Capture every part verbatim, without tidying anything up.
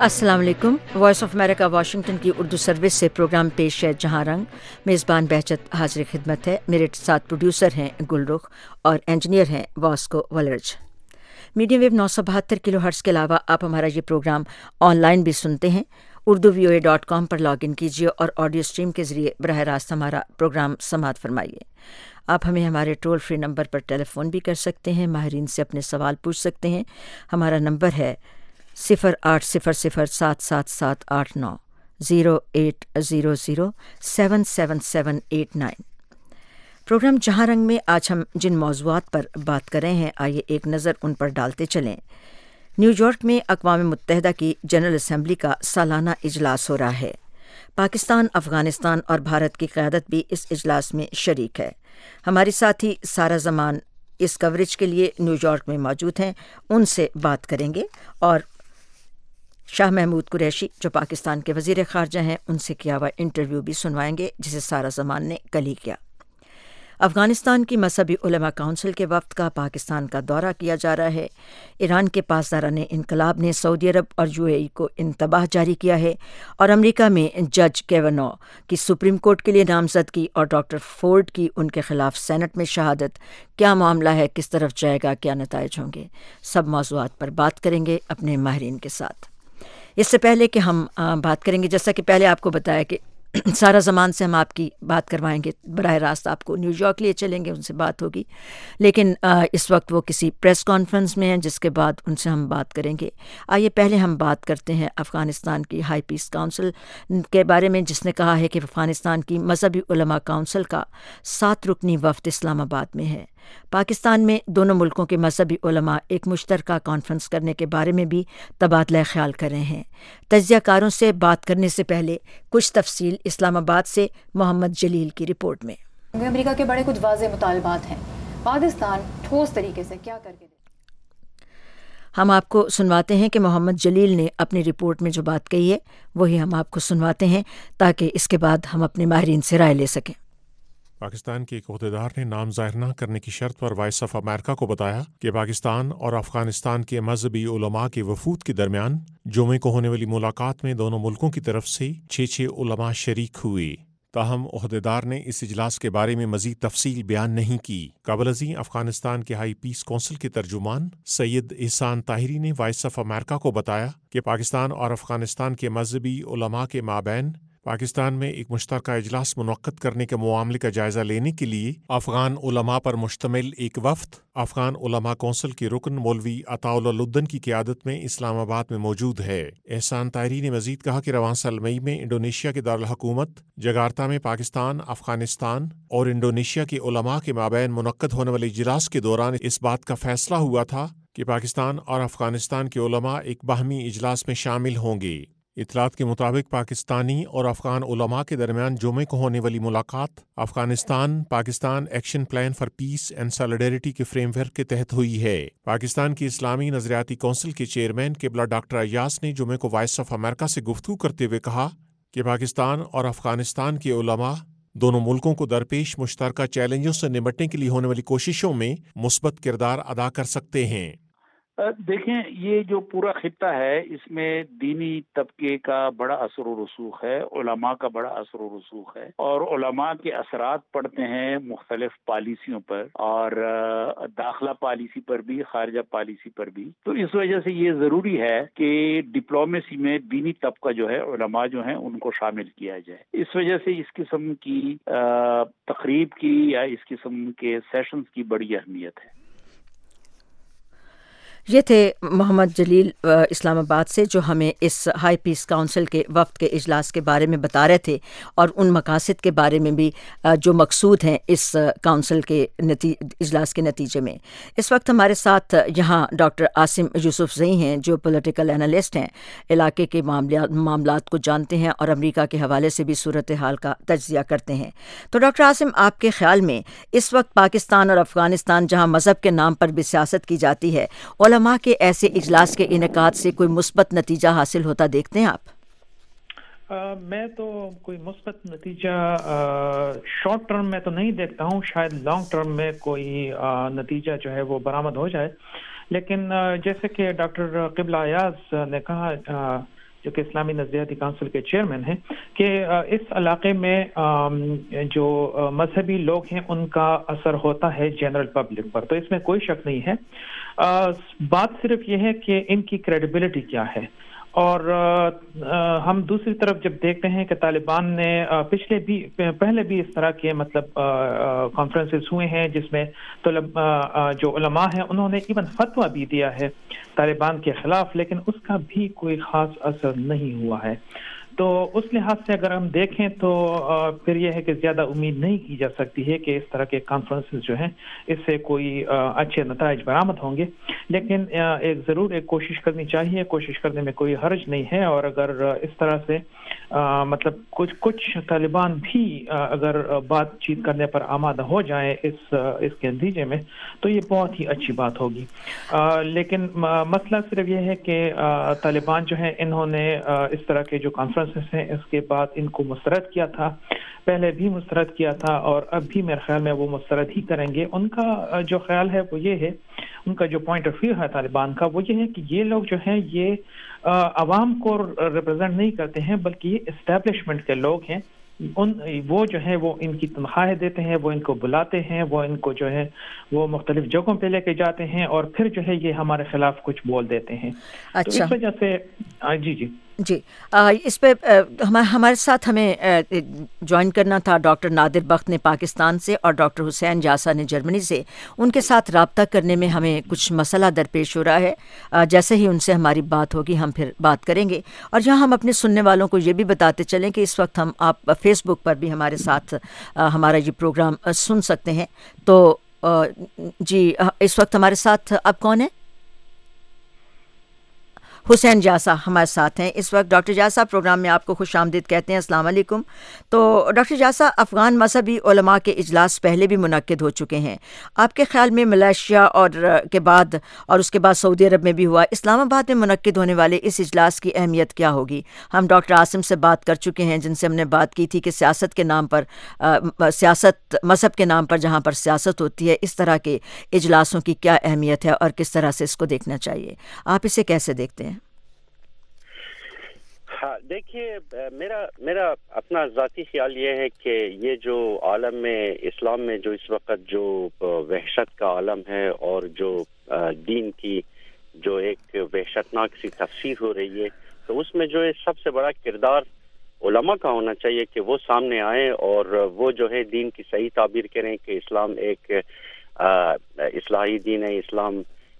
السلام علیکم۔ Voice of America Washington کی اردو سروس سے پروگرام پیش ہے جہاں رنگ۔ میزبان بہجت حاضر خدمت ہے۔ میرے ساتھ پروڈیوسر ہیں گل رخ اور انجینئر ہیں واسکو ولرج۔ میڈیم ویو نو سو بہتر کلو ہرٹز کے علاوہ آپ ہمارا یہ پروگرام آن لائن بھی سنتے ہیں۔ Urdu V O A dot com پر لاگ ان کیجیے اور آڈیو اسٹریم کے ذریعے براہ راست ہمارا پروگرام سماعت فرمائیے۔ آپ ہمیں ہمارے ٹول فری نمبر پر ٹیلی فون بھی کر سکتے ہیں، ماہرین سے اپنے سوال پوچھ سکتے ہیں۔ ہمارا نمبر ہے صفر آٹھ صفر صفر سات سات سات آٹھ نو zero eight zero zero seven seven seven eight nine. Programme جہاں رنگ میں آج ہم جن موضوعات پر بات کر رہے ہیں آئیے ایک نظر ان پر ڈالتے چلیں۔ نیو یارک میں اقوام متحدہ کی جنرل اسمبلی کا سالانہ اجلاس ہو رہا ہے۔ پاکستان، افغانستان اور بھارت کی قیادت بھی اس اجلاس میں شریک ہے۔ ہماری ساتھی سارہ زمان اس کوریج کے لیے نیو یارک میں موجود ہیں، ان سے بات کریں گے اور شاہ محمود قریشی جو پاکستان کے وزیر خارجہ ہیں ان سے کیا ہوا انٹرویو بھی سنوائیں گے جسے سارہ زمان نے کل ہی کیا۔ افغانستان کی مذہبی علماء کونسل کے وفد کا پاکستان کا دورہ کیا جا رہا ہے۔ ایران کے پاسداران انقلاب نے سعودی عرب اور یو اے ای کو انتباہ جاری کیا ہے، اور امریکہ میں جج کیونو کی سپریم کورٹ کے لیے نامزدگی اور ڈاکٹر فورڈ کی ان کے خلاف سینٹ میں شہادت، کیا معاملہ ہے، کس طرف جائے گا، کیا نتائج ہوں گے، سب موضوعات پر بات کریں گے اپنے ماہرین کے ساتھ۔ اس سے پہلے کہ ہم بات کریں گے، جیسا کہ پہلے آپ کو بتایا کہ سارہ زمان سے ہم آپ کی بات کروائیں گے، براہ راست آپ کو نیو یارک لیے چلیں گے، ان سے بات ہوگی، لیکن اس وقت وہ کسی پریس کانفرنس میں ہیں جس کے بعد ان سے ہم بات کریں گے۔ آئیے پہلے ہم بات کرتے ہیں افغانستان کی ہائی پیس کونسل کے بارے میں، جس نے کہا ہے کہ افغانستان کی مذہبی علماء کونسل کا سات رکنی وفد اسلام آباد میں ہے۔ پاکستان میں دونوں ملکوں کے مذہبی علماء ایک مشترکہ کانفرنس کرنے کے بارے میں بھی تبادلہ خیال کر رہے ہیں۔ تجزیہ کاروں سے بات کرنے سے پہلے کچھ تفصیل اسلام آباد سے محمد جلیل کی رپورٹ میں۔ امریکہ کے بڑے کچھ واضح مطالبات ہیں، پاکستان ٹھوس طریقے سے کیا کر کے دے؟ ہم آپ کو سنواتے ہیں کہ محمد جلیل نے اپنی رپورٹ میں جو بات کہی ہے وہی ہم آپ کو سنواتے ہیں تاکہ اس کے بعد ہم اپنے ماہرین سے رائے لے سکیں۔ پاکستان کے ایک عہدیدار نے نام ظاہر نہ کرنے کی شرط پر وائس آف امریکہ کو بتایا کہ پاکستان اور افغانستان کے مذہبی علماء کے وفود کے درمیان جمعے کو ہونے والی ملاقات میں دونوں ملکوں کی طرف سے چھ چھ علماء شریک ہوئے۔ تاہم عہدیدار نے اس اجلاس کے بارے میں مزید تفصیل بیان نہیں کی۔ قبل ازیں افغانستان کے ہائی پیس کونسل کے ترجمان سید احسان طاہری نے وائس آف امریکہ کو بتایا کہ پاکستان اور افغانستان کے مذہبی علماء کے مابین پاکستان میں ایک مشترکہ اجلاس منعقد کرنے کے معاملے کا جائزہ لینے کے لیے افغان علماء پر مشتمل ایک وفد افغان علماء کونسل کے رکن مولوی عطاء اللہ لدن کی قیادت میں اسلام آباد میں موجود ہے۔ احسان طاہری نے مزید کہا کہ رواں سال مئی میں انڈونیشیا کے دارالحکومت جکارتہ میں پاکستان، افغانستان اور انڈونیشیا کے علماء کے مابین منعقد ہونے والے اجلاس کے دوران اس بات کا فیصلہ ہوا تھا کہ پاکستان اور افغانستان کے علماء ایک باہمی اجلاس میں شامل ہوں گے۔ اطلاعات کے مطابق پاکستانی اور افغان علماء کے درمیان جمعے کو ہونے والی ملاقات Afghanistan Pakistan action plan for peace and solidarity کے فریم ورک کے تحت ہوئی ہے۔ پاکستان کی اسلامی نظریاتی کونسل کے چیئرمین قبلہ ڈاکٹر ایاز نے جمعے کو وائس آف امریکہ سے گفتگو کرتے ہوئے کہا کہ پاکستان اور افغانستان کے علماء دونوں ملکوں کو درپیش مشترکہ چیلنجوں سے نمٹنے کے لیے ہونے والی کوششوں میں مثبت کردار ادا کر سکتے ہیں۔ دیکھیں، یہ جو پورا خطہ ہے اس میں دینی طبقے کا بڑا اثر و رسوخ ہے، علماء کا بڑا اثر و رسوخ ہے، اور علماء کے اثرات پڑتے ہیں مختلف پالیسیوں پر، اور داخلہ پالیسی پر بھی، خارجہ پالیسی پر بھی۔ تو اس وجہ سے یہ ضروری ہے کہ ڈپلومیسی میں دینی طبقہ جو ہے، علماء جو ہیں، ان کو شامل کیا جائے۔ اس وجہ سے اس قسم کی تقریب کی یا اس قسم کے سیشنز کی بڑی اہمیت ہے۔ یہ تھے محمد جلیل اسلام آباد سے جو ہمیں اس ہائی پیس کونسل کے وفد کے اجلاس کے بارے میں بتا رہے تھے اور ان مقاصد کے بارے میں بھی جو مقصود ہیں اس کونسل کے اجلاس کے نتیجے میں۔ اس وقت ہمارے ساتھ یہاں ڈاکٹر عاصم یوسف زئی ہیں جو پولیٹیکل انالسٹ ہیں، علاقے کے معاملات کو جانتے ہیں اور امریکہ کے حوالے سے بھی صورتحال کا تجزیہ کرتے ہیں۔ تو ڈاکٹر عاصم، آپ کے خیال میں اس وقت پاکستان اور افغانستان جہاں مذہب کے نام پر بھی سیاست کی جاتی ہے، علماء کے ایسے اجلاس کے انعقاد سے کوئی مثبت نتیجہ حاصل ہوتا دیکھتے ہیں آپ؟ آ, میں تو کوئی مثبت نتیجہ شارٹ ٹرم میں تو نہیں دیکھتا ہوں، شاید لانگ ٹرم میں کوئی آ, نتیجہ جو ہے وہ برآمد ہو جائے، لیکن آ, جیسے کہ ڈاکٹر قبلہ ایاز نے کہا آ, جو کہ اسلامی نظریاتی کونسل کے چیئرمین ہیں، کہ اس علاقے میں جو مذہبی لوگ ہیں ان کا اثر ہوتا ہے جنرل پبلک پر، تو اس میں کوئی شک نہیں ہے. بات صرف یہ ہے کہ ان کی کریڈیبلٹی کیا ہے. اور ہم دوسری طرف جب دیکھتے ہیں کہ طالبان نے پچھلے بھی پہلے بھی اس طرح کے مطلب کانفرنسز ہوئے ہیں جس میں طلب جو علماء ہیں انہوں نے ایون فتویٰ بھی دیا ہے طالبان کے خلاف، لیکن اس کا بھی کوئی خاص اثر نہیں ہوا ہے. تو اس لحاظ سے اگر ہم دیکھیں تو پھر یہ ہے کہ زیادہ امید نہیں کی جا سکتی ہے کہ اس طرح کے کانفرنسز جو ہیں اس سے کوئی اچھے نتائج برآمد ہوں گے. لیکن ایک ضرور ایک کوشش کرنی چاہیے، کوشش کرنے میں کوئی حرج نہیں ہے. اور اگر اس طرح سے مطلب کچھ کچھ طالبان بھی اگر بات چیت کرنے پر آمادہ ہو جائیں اس اس کے نتیجے میں تو یہ بہت ہی اچھی بات ہوگی. لیکن مسئلہ صرف یہ ہے کہ طالبان جو ہے انہوں نے اس طرح کے جو کانفرنس ہیں اس کے بعد ان کو مسترد کیا تھا، پہلے بھی مسترد کیا تھا اور اب بھی میرے خیال میں وہ مسترد ہی کریں گے. ان کا جو خیال ہے وہ یہ ہے، ان کا جو پوائنٹ آف ویو ہے طالبان کا وہ یہ ہے کہ یہ لوگ جو ہیں یہ عوام کو ریپرزینٹ نہیں کرتے ہیں بلکہ یہ اسٹیبلشمنٹ کے لوگ ہیں. ان وہ جو ہے وہ ان کی تنخواہیں دیتے ہیں، وہ ان کو بلاتے ہیں، وہ ان کو جو ہے وہ مختلف جگہوں پہ لے کے جاتے ہیں اور پھر جو ہے یہ ہمارے خلاف کچھ بول دیتے ہیں. تو اس وجہ سے جی جی جی اس پہ ہمارے ساتھ ہمیں جوائن کرنا تھا ڈاکٹر نادر بخت نے پاکستان سے اور ڈاکٹر حسین جاسا نے جرمنی سے. ان کے ساتھ رابطہ کرنے میں ہمیں کچھ مسئلہ درپیش ہو رہا ہے. جیسے ہی ان سے ہماری بات ہوگی ہم پھر بات کریں گے. اور جہاں ہم اپنے سننے والوں کو یہ بھی بتاتے چلیں کہ اس وقت ہم آپ فیس بک پر بھی ہمارے ساتھ ہمارا یہ پروگرام سن سکتے ہیں. تو جی اس وقت ہمارے ساتھ اب کون ہے؟ حسین جاسا ہمارے ساتھ ہیں اس وقت. ڈاکٹر جاسا پروگرام میں آپ کو خوش آمدید کہتے ہیں. السلام علیکم. تو ڈاکٹر جاسا، افغان مذہبی علماء کے اجلاس پہلے بھی منعقد ہو چکے ہیں. آپ کے خیال میں ملائیشیا اور کے بعد اور اس کے بعد سعودی عرب میں بھی ہوا، اسلام آباد میں منعقد ہونے والے اس اجلاس کی اہمیت کیا ہوگی؟ ہم ڈاکٹر عاصم سے بات کر چکے ہیں جن سے ہم نے بات کی تھی کہ سیاست کے نام پر سیاست مذہب کے نام پر جہاں پر سیاست ہوتی ہے اس طرح کے اجلاسوں کی کیا اہمیت ہے اور کس طرح سے اس کو دیکھنا چاہیے. آپ اسے کیسے دیکھتے ہیں؟ ہاں دیکھیے، میرا میرا اپنا ذاتی خیال یہ ہے کہ یہ جو عالم میں اسلام میں جو اس وقت جو وحشت کا عالم ہے اور جو دین کی جو ایک وحشتناک سی تفسیر ہو رہی ہے، تو اس میں جو ہے سب سے بڑا کردار علماء کا ہونا چاہیے کہ وہ سامنے آئیں اور وہ جو ہے دین کی صحیح تعبیر کریں کہ اسلام ایک اصلاحی دین ہے، اسلام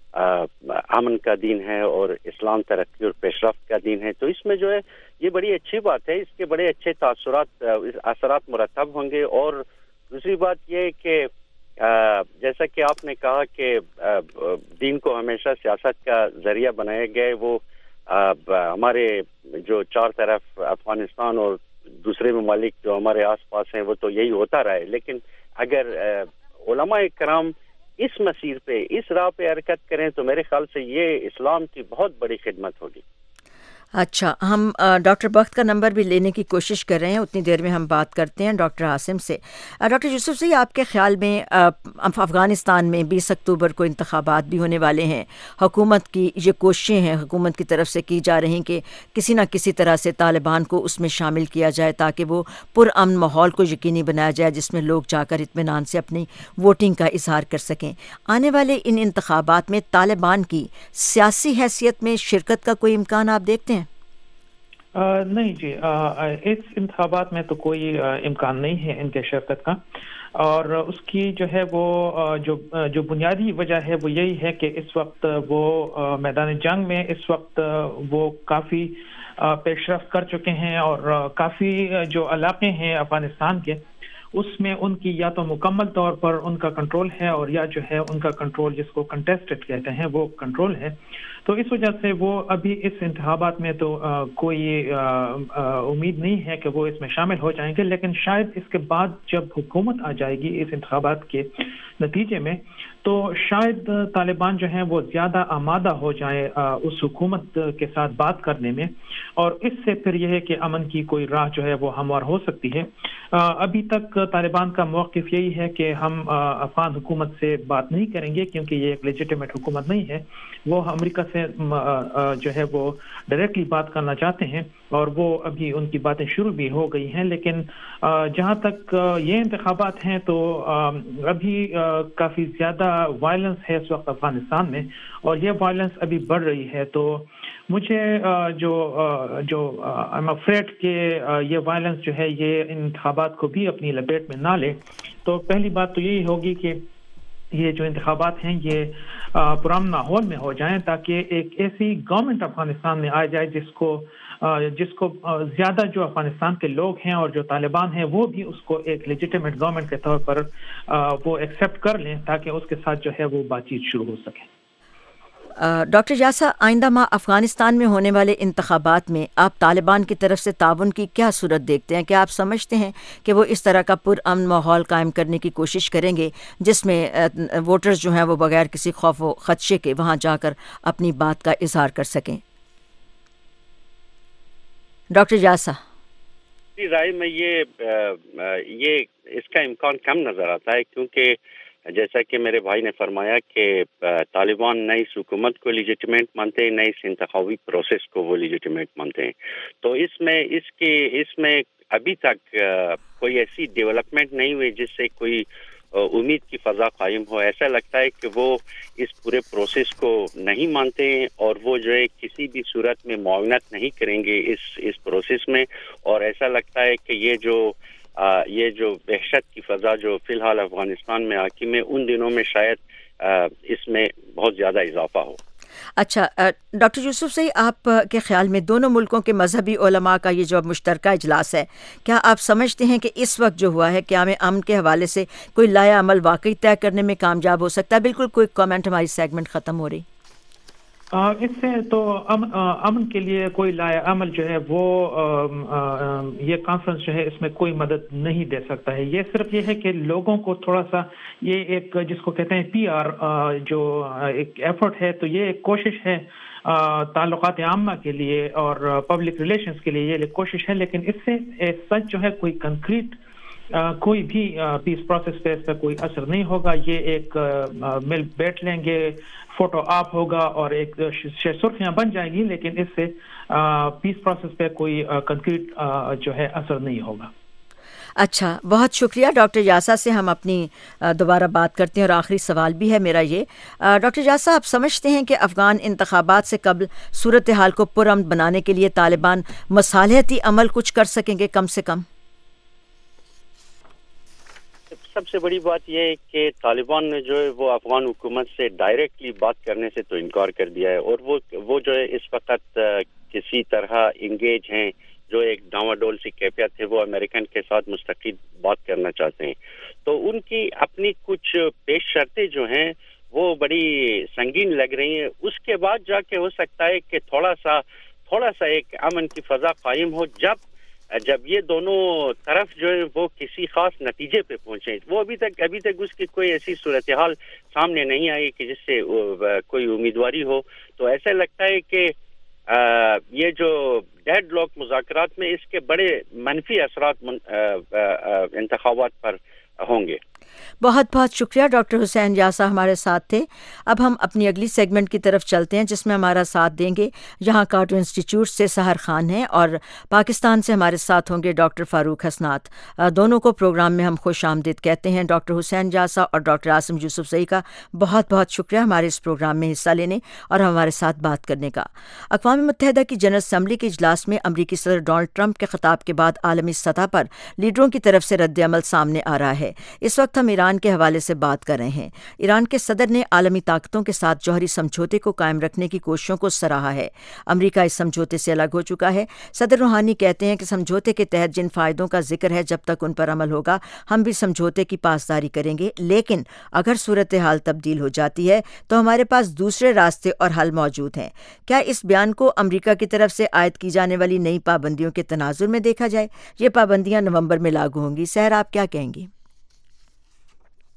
امن کا دین ہے اور اسلام ترقی اور پیش رفت کا دین ہے. تو اس میں جو ہے یہ بڑی اچھی بات ہے، اس کے بڑے اچھے تاثرات اثرات مرتب ہوں گے. اور دوسری بات یہ ہے کہ جیسا کہ آپ نے کہا کہ دین کو ہمیشہ سیاست کا ذریعہ بنایا گیا ہے، وہ ہمارے جو چار طرف افغانستان اور دوسرے ممالک جو ہمارے آس پاس ہیں وہ تو یہی ہوتا رہا ہے. لیکن اگر علماء کرام اس مسیر پہ اس راہ پہ حرکت کریں تو میرے خیال سے یہ اسلام کی بہت بڑی خدمت ہوگی. اچھا، ہم ڈاکٹر بخت کا نمبر بھی لینے کی کوشش کر رہے ہیں، اتنی دیر میں ہم بات کرتے ہیں ڈاکٹر عاصم سے. ڈاکٹر یوسف سے آپ کے خیال میں افغانستان میں بیس اکتوبر کو انتخابات بھی ہونے والے ہیں. حکومت کی یہ کوششیں ہیں، حکومت کی طرف سے کی جا رہی کہ کسی نہ کسی طرح سے طالبان کو اس میں شامل کیا جائے تاکہ وہ پرامن ماحول کو یقینی بنایا جائے جس میں لوگ جا کر اطمینان سے اپنی ووٹنگ کا اظہار کر سکیں. آنے والے ان انتخابات میں طالبان کی سیاسی حیثیت میں شرکت کا کوئی امکان آپ دیکھتے ہیں؟ نہیں جی، اس انتخابات میں تو کوئی امکان نہیں ہے ان کے شرکت کا. اور اس کی جو ہے وہ جو جو بنیادی وجہ ہے وہ یہی ہے کہ اس وقت وہ میدان جنگ میں اس وقت وہ کافی پیش رفت کر چکے ہیں اور کافی جو علاقے ہیں افغانستان کے اس میں ان کی یا تو مکمل طور پر ان کا کنٹرول ہے اور یا جو ہے ان کا کنٹرول جس کو کنٹیسٹڈ کہتے ہیں وہ کنٹرول ہے. تو اس وجہ سے وہ ابھی اس انتخابات میں تو کوئی امید نہیں ہے کہ وہ اس میں شامل ہو جائیں گے. لیکن شاید اس کے بعد جب حکومت آ جائے گی اس انتخابات کے نتیجے میں تو شاید طالبان جو ہیں وہ زیادہ آمادہ ہو جائیں اس حکومت کے ساتھ بات کرنے میں اور اس سے پھر یہ ہے کہ امن کی کوئی راہ جو ہے وہ ہموار ہو سکتی ہے. ابھی تک طالبان کا موقف یہی ہے کہ ہم افغان حکومت سے بات نہیں کریں گے کیونکہ یہ ایک لیجیٹیمیٹ حکومت نہیں ہے. وہ امریکہ سے جو ہے وہ ڈائریکٹلی بات کرنا چاہتے ہیں اور وہ ابھی ان کی باتیں شروع بھی ہو گئی ہیں. لیکن جہاں تک یہ انتخابات ہیں تو ابھی کافی زیادہ وائلنس ہے اس وقت افغانستان میں اور یہ وائلنس ابھی بڑھ رہی ہے. تو مجھے جو جو ایم افریڈ کہ یہ وائلنس جو ہے یہ انتخابات کو بھی اپنی لپیٹ میں نہ لے. تو پہلی بات تو یہی ہوگی کہ یہ جو انتخابات ہیں یہ پرامن ماحول میں ہو جائیں تاکہ ایک ایسی گورنمنٹ افغانستان میں آ جائے جس کو جس کو زیادہ جو افغانستان کے لوگ ہیں اور جو طالبان ہیں وہ بھی اس کو ایک لیجیٹیمیٹ گورنمنٹ کے طور پر وہ ایکسیپٹ کر لیں تاکہ اس کے ساتھ جو ہے وہ بات چیت شروع ہو سکے. ڈاکٹر یاسا، آئندہ ماہ افغانستان میں ہونے والے انتخابات میں آپ طالبان کی طرف سے تعاون کی کیا صورت دیکھتے ہیں؟ کیا آپ سمجھتے ہیں کہ وہ اس طرح کا پرامن ماحول قائم کرنے کی کوشش کریں گے جس میں ووٹرز جو ہیں وہ بغیر کسی خوف و خدشے کے وہاں جا کر اپنی بات کا اظہار کر سکیں؟ ڈاکٹر یاسا میری رائے میں یہ یہ اس کا امکان کم نظر آتا ہے کیونکہ جیسا کہ میرے بھائی نے فرمایا کہ طالبان نئی حکومت کو لیجیٹیمیٹ مانتے ہیں، نئی انتخابی پروسیس کو وہ لیجیٹیمیٹ مانتے ہیں. تو اس میں اس کی اس میں ابھی تک کوئی ایسی ڈیولپمنٹ نہیں ہوئی جس سے کوئی امید کی فضا قائم ہو. ایسا لگتا ہے کہ وہ اس پورے پروسیس کو نہیں مانتے ہیں اور وہ جو ہے کسی بھی صورت میں معاونت نہیں کریں گے اس اس پروسیس میں. اور ایسا لگتا ہے کہ یہ جو آ, یہ جو وحشت کی فضا جو فی الحال افغانستان میں حاکم ہے ان دنوں میں شاید آ, اس میں بہت زیادہ اضافہ ہو. اچھا ڈاکٹر یوسف صحیح، آپ کے خیال میں دونوں ملکوں کے مذہبی علماء کا یہ جو مشترکہ اجلاس ہے، کیا آپ سمجھتے ہیں کہ اس وقت جو ہوا ہے قیام امن کے حوالے سے کوئی لایا عمل واقعی طے کرنے میں کامیاب ہو سکتا ہے؟ بالکل کوئی کامنٹ، ہماری سیگمنٹ ختم ہو رہی. اس سے تو امن کے لیے کوئی لایا عمل جو ہے وہ یہ کانفرنس جو ہے اس میں کوئی مدد نہیں دے سکتا ہے. یہ صرف یہ ہے کہ لوگوں کو تھوڑا سا یہ ایک جس کو کہتے ہیں پی آر جو ایک ایفرٹ ہے، تو یہ ایک کوشش ہے تعلقات عامہ کے لیے اور پبلک ریلیشنز کے لیے یہ کوشش ہے. لیکن اس سے سچ جو ہے کوئی کنکریٹ کوئی بھی پیس پروسیس پہ اس پہ کوئی اثر نہیں ہوگا. یہ ایک مل بیٹھ لیں گے، فوٹو آپ ہوگا اور ایک سرخیاں بن جائیں گی، لیکن اس سے پیس پروسیس پہ کوئی کنکریٹ جو ہے اثر نہیں ہوگا. اچھا، بہت شکریہ ڈاکٹر یاسا سے ہم اپنی دوبارہ بات کرتے ہیں اور آخری سوال بھی ہے میرا یہ. ڈاکٹر یاسا، آپ سمجھتے ہیں کہ افغان انتخابات سے قبل صورتحال کو پرامن بنانے کے لیے طالبان مصالحتی عمل کچھ کر سکیں گے کم سے کم؟ سب سے بڑی بات یہ ہے کہ طالبان نے جو ہے وہ افغان حکومت سے ڈائریکٹلی بات کرنے سے تو انکار کر دیا ہے اور وہ وہ جو ہے اس وقت کسی طرح انگیج ہیں، جو ایک ڈاواڈول سی کیفیت ہے، وہ امریکن کے ساتھ مستقل بات کرنا چاہتے ہیں. تو ان کی اپنی کچھ پیش شرطیں جو ہیں وہ بڑی سنگین لگ رہی ہیں. اس کے بعد جا کے ہو سکتا ہے کہ تھوڑا سا تھوڑا سا ایک امن کی فضا قائم ہو جب جب یہ دونوں طرف جو ہے وہ کسی خاص نتیجے پہ پہنچیں. وہ ابھی تک ابھی تک اس کی کوئی ایسی صورتحال سامنے نہیں آئی کہ جس سے کوئی امیدواری ہو. تو ایسا لگتا ہے کہ یہ جو ڈیڈ لاک مذاکرات میں اس کے بڑے منفی اثرات انتخابات پر ہوں گے. بہت بہت شکریہ ڈاکٹر حسین یاسا ہمارے ساتھ تھے. اب ہم اپنی اگلی سیگمنٹ کی طرف چلتے ہیں جس میں ہمارا ساتھ دیں گے یہاں کاٹو انسٹیٹیوٹ سے سحر خان ہیں اور پاکستان سے ہمارے ساتھ ہوں گے ڈاکٹر فاروق حسنات. دونوں کو پروگرام میں ہم خوش آمدید کہتے ہیں. ڈاکٹر حسین یاسا اور ڈاکٹر عاصم یوسف زئی کا بہت بہت شکریہ ہمارے اس پروگرام میں حصہ لینے اور ہمارے ساتھ بات کرنے کا. اقوام متحدہ کی جنرل اسمبلی کے اجلاس میں امریکی صدر ڈونلڈ ٹرمپ کے خطاب کے بعد عالمی سطح پر لیڈروں کی طرف سے رد عمل سامنے آ رہا ہے. اس وقت ہم ایران کے حوالے سے بات کر رہے ہیں. ایران کے صدر نے عالمی طاقتوں کے ساتھ جوہری سمجھوتے کو قائم رکھنے کی کوششوں کو سراہا ہے. امریکہ اس سمجھوتے سے الگ ہو چکا ہے. صدر روحانی کہتے ہیں کہ سمجھوتے کے تحت جن فائدوں کا ذکر ہے جب تک ان پر عمل ہوگا ہم بھی سمجھوتے کی پاسداری کریں گے، لیکن اگر صورتحال تبدیل ہو جاتی ہے تو ہمارے پاس دوسرے راستے اور حل موجود ہیں. کیا اس بیان کو امریکہ کی طرف سے عائد کی جانے والی نئی پابندیوں کے تناظر میں دیکھا جائے؟ یہ پابندیاں نومبر میں لاگو ہوں گی. سحر، آپ کیا کہیں گی؟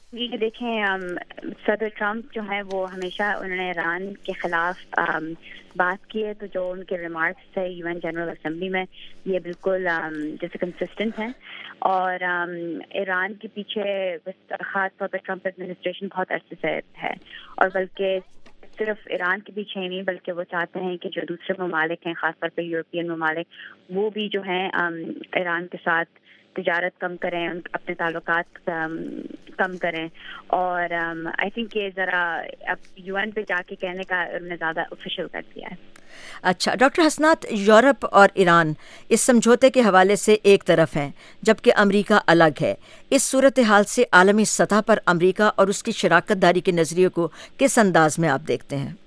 جی دیکھیں، صدر ٹرمپ جو ہے وہ ہمیشہ انہوں نے ایران کے خلاف بات کی ہے، تو جو ان کے ریمارکس تھے یو این جنرل اسمبلی میں یہ بالکل جیسے کنسسٹنٹ ہیں، اور ایران کے پیچھے خاص طور پر ٹرمپ ایڈمنسٹریشن بہت عرصے سے ہے، اور بلکہ صرف ایران کے پیچھے ہی نہیں بلکہ وہ چاہتے ہیں کہ جو دوسرے ممالک ہیں خاص طور پہ یورپین ممالک وہ بھی جو ہیں ایران کے ساتھ تجارت کم کریں، اپنے تعلقات کم کریں، اور آئی تھنک یہ ذرا اب یو این پہ جا کے کہنے کا انہوں نے زیادہ آفیشیل کر دیا ہے۔ اچھا ڈاکٹر حسنات، یورپ اور ایران اس سمجھوتے کے حوالے سے ایک طرف ہیں جبکہ امریکہ الگ ہے، اس صورتحال سے عالمی سطح پر امریکہ اور اس کی شراکت داری کے نظریے کو کس انداز میں آپ دیکھتے ہیں؟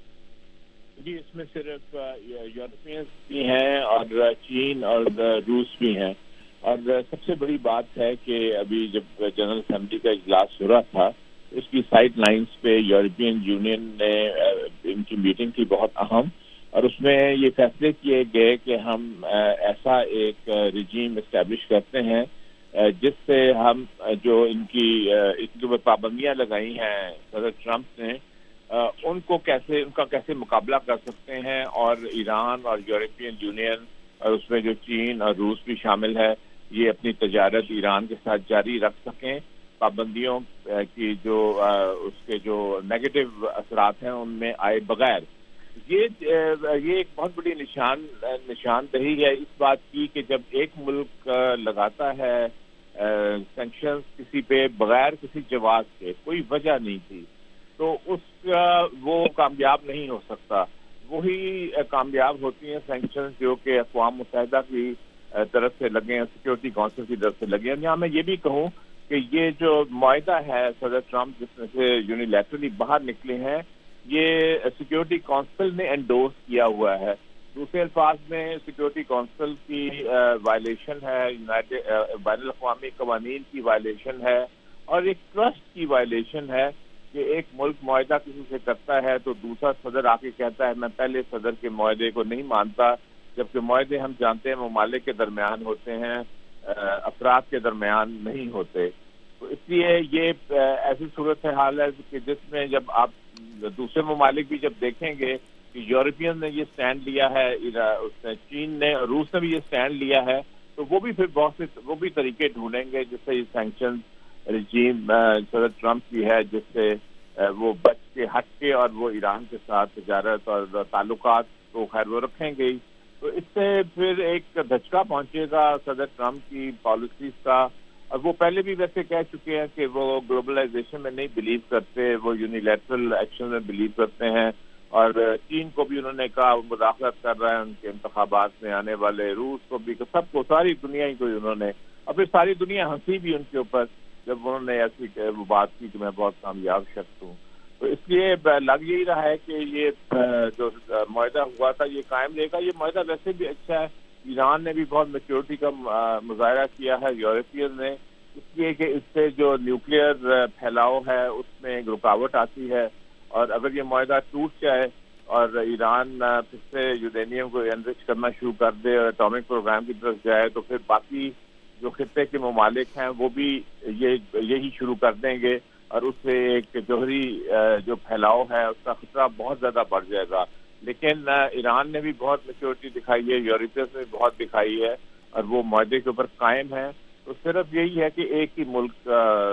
جی اس میں صرف یورپینز بھی ہیں اور چین اور روس بھی ہیں، اور سب سے بڑی بات ہے کہ ابھی جب جنرل اسمبلی کا اجلاس ہو رہا تھا اس کی سائڈ لائنز پہ یورپین یونین نے ان کی میٹنگ تھی بہت اہم، اور اس میں یہ فیصلے کیے گئے کہ ہم ایسا ایک رجیم اسٹیبلش کرتے ہیں جس سے ہم جو ان کی ان کے پابندیاں لگائی ہیں صدر ٹرمپ نے ان کو کیسے ان کا کیسے مقابلہ کر سکتے ہیں، اور ایران اور یورپین یونین اور اس میں جو چین اور روس بھی شامل ہے یہ اپنی تجارت ایران کے ساتھ جاری رکھ سکیں، پابندیوں کی جو اس کے جو نیگیٹو اثرات ہیں ان میں آئے بغیر۔ یہ یہ ایک بہت بڑی نشان نشاندہی ہے اس بات کی کہ جب ایک ملک لگاتا ہے سینکشنز کسی پہ بغیر کسی جواز کے، کوئی وجہ نہیں تھی، تو اس کا وہ کامیاب نہیں ہو سکتا۔ وہی کامیاب ہوتی ہیں سینکشنز جو کہ اقوام متحدہ کی طرف سے لگے ہیں، سیکورٹی کونسل کی طرف سے لگے ہیں۔ یہاں میں یہ بھی کہوں کہ یہ جو معاہدہ ہے صدر ٹرمپ جس میں سے یونیلیٹرلی باہر نکلے ہیں یہ سیکورٹی کونسل نے انڈورس کیا ہوا ہے، دوسرے الفاظ میں سیکورٹی کونسل کی وائلیشن ہے، یونائٹڈ بین الاقوامی قوانین کی وائلیشن ہے، اور ایک ٹرسٹ کی وائلیشن ہے کہ ایک ملک معاہدہ کسی سے کرتا ہے تو دوسرا صدر آ کے کہتا ہے میں پہلے صدر کے معاہدے کو نہیں مانتا، جبکہ معاہدے ہم جانتے ہیں ممالک کے درمیان ہوتے ہیں، افراد کے درمیان نہیں ہوتے۔ تو اس لیے یہ ایسی صورتحال ہے کہ جس میں جب آپ دوسرے ممالک بھی جب دیکھیں گے کہ یورپین نے یہ سٹینڈ لیا ہے، اس نے چین نے اور روس نے بھی یہ سٹینڈ لیا ہے، تو وہ بھی پھر بہت سے وہ بھی طریقے ڈھونڈیں گے جس سے یہ سینکشن رجیم صدر ٹرمپ کی ہے جس سے وہ بچ کے ہٹ کے اور وہ ایران کے ساتھ تجارت اور تعلقات کو خیر وہ رکھیں گے، تو اس سے پھر ایک دھچکا پہنچے گا صدر ٹرمپ کی پالیسیز کا۔ اور وہ پہلے بھی ویسے کہہ چکے ہیں کہ وہ گلوبلائزیشن میں نہیں بلیو کرتے، وہ یونیلیٹرل ایکشن میں بلیو کرتے ہیں، اور چین کو بھی انہوں نے کہا وہ مداخلت کر رہا ہے ان کے انتخابات میں آنے والے، روس کو بھی، سب کو، ساری دنیا ہی کو انہوں نے، اور پھر ساری دنیا ہنسی بھی ان کے اوپر جب انہوں نے ایسی وہ بات کی کہ میں بہت کامیاب شخص ہوں۔ تو اس لیے لگ یہی رہا ہے کہ یہ جو معاہدہ ہوا تھا یہ قائم رہے گا۔ یہ معاہدہ ویسے بھی اچھا ہے، ایران نے بھی بہت میچورٹی کا مظاہرہ کیا ہے، یورپین نے، اس لیے کہ اس سے جو نیوکلیئر پھیلاؤ ہے اس میں ایک رکاوٹ آتی ہے، اور اگر یہ معاہدہ ٹوٹ جائے اور ایران پھر سے یورینیم کو انرچ کرنا شروع کر دے اور اٹامک پروگرام کی طرف جائے تو پھر باقی جو خطے کے ممالک ہیں وہ بھی یہ یہی شروع کر دیں گے، اور اس سے ایک جوہری جو پھیلاؤ ہے اس کا خطرہ بہت زیادہ بڑھ جائے گا۔ لیکن ایران نے بھی بہت میچورٹی دکھائی ہے، یورپین نے بھی بہت دکھائی ہے، اور وہ معاہدے کے اوپر قائم ہے۔ تو صرف یہی ہے کہ ایک ہی ملک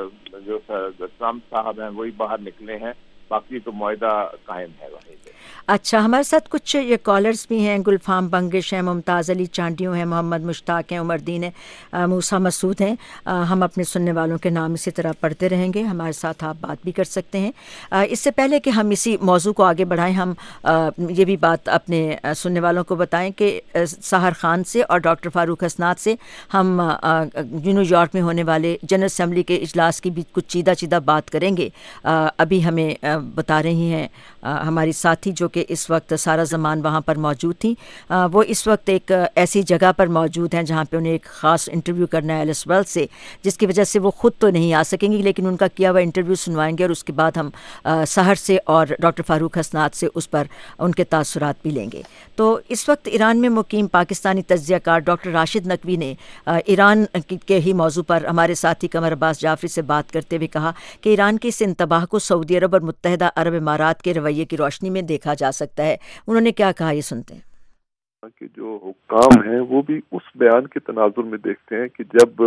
جو ٹرمپ صاحب ہیں وہی باہر نکلے ہیں، باقی تو معاہدہ قائم ہے وہیں پہ۔ اچھا، ہمارے ساتھ کچھ یہ کالرز بھی ہیں، گلفام بنگش ہیں، ممتاز علی چانڈیوں ہیں، محمد مشتاق ہیں، عمر دین ہیں، موسیٰ مسعود ہیں۔ ہم اپنے سننے والوں کے نام اسی طرح پڑھتے رہیں گے، ہمارے ساتھ آپ بات بھی کر سکتے ہیں۔ اس سے پہلے کہ ہم اسی موضوع کو آگے بڑھائیں، ہم یہ بھی بات اپنے سننے والوں کو بتائیں کہ سحر خان سے اور ڈاکٹر فاروق حسنات سے ہم نیو یارک میں ہونے والے جنرل اسمبلی کے اجلاس کی بھی کچھ چیدہ چیدہ بات کریں گے۔ ابھی ہمیں بتا رہی ہیں ہماری ساتھی جو کہ اس وقت سارا زمان وہاں پر موجود تھیں. وہ اس وقت ایک ایسی جگہ پر موجود ہیں جہاں پہ انہیں ایک خاص انٹرویو کرنا ہے ایلس ویلز سے, جس کی وجہ سے وہ خود تو نہیں آ سکیں گی, لیکن ان کا کیا ہوا انٹرویو سنوائیں گے اور اس کے بعد ہم سحر سے اور ڈاکٹر فاروق حسنات سے اس پر ان کے تاثرات بھی لیں گے. تو اس وقت ایران میں مقیم پاکستانی تجزیہ کار ڈاکٹر راشد نقوی نے ایران کے ہی موضوع پر ہمارے ساتھی قمر عباس جعفری سے بات کرتے ہوئے کہا کہ ایران کے اس انتباہ کو سعودی عرب اور متحدہ عرب امارات کے رویے کی روشنی میں دیکھا جا سکتا ہے. انہوں نے کیا کہا, یہ سنتے ہیں. کہ جو حکام ہیں وہ بھی اس بیان کے تناظر میں دیکھتے ہیں کہ جب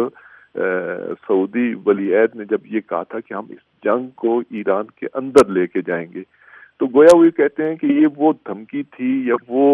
سعودی ولی عہد نے جب یہ کہا تھا کہ ہم اس جنگ کو ایران کے اندر لے کے جائیں گے, تو گویا وہ یہ کہتے ہیں کہ یہ وہ دھمکی تھی یا وہ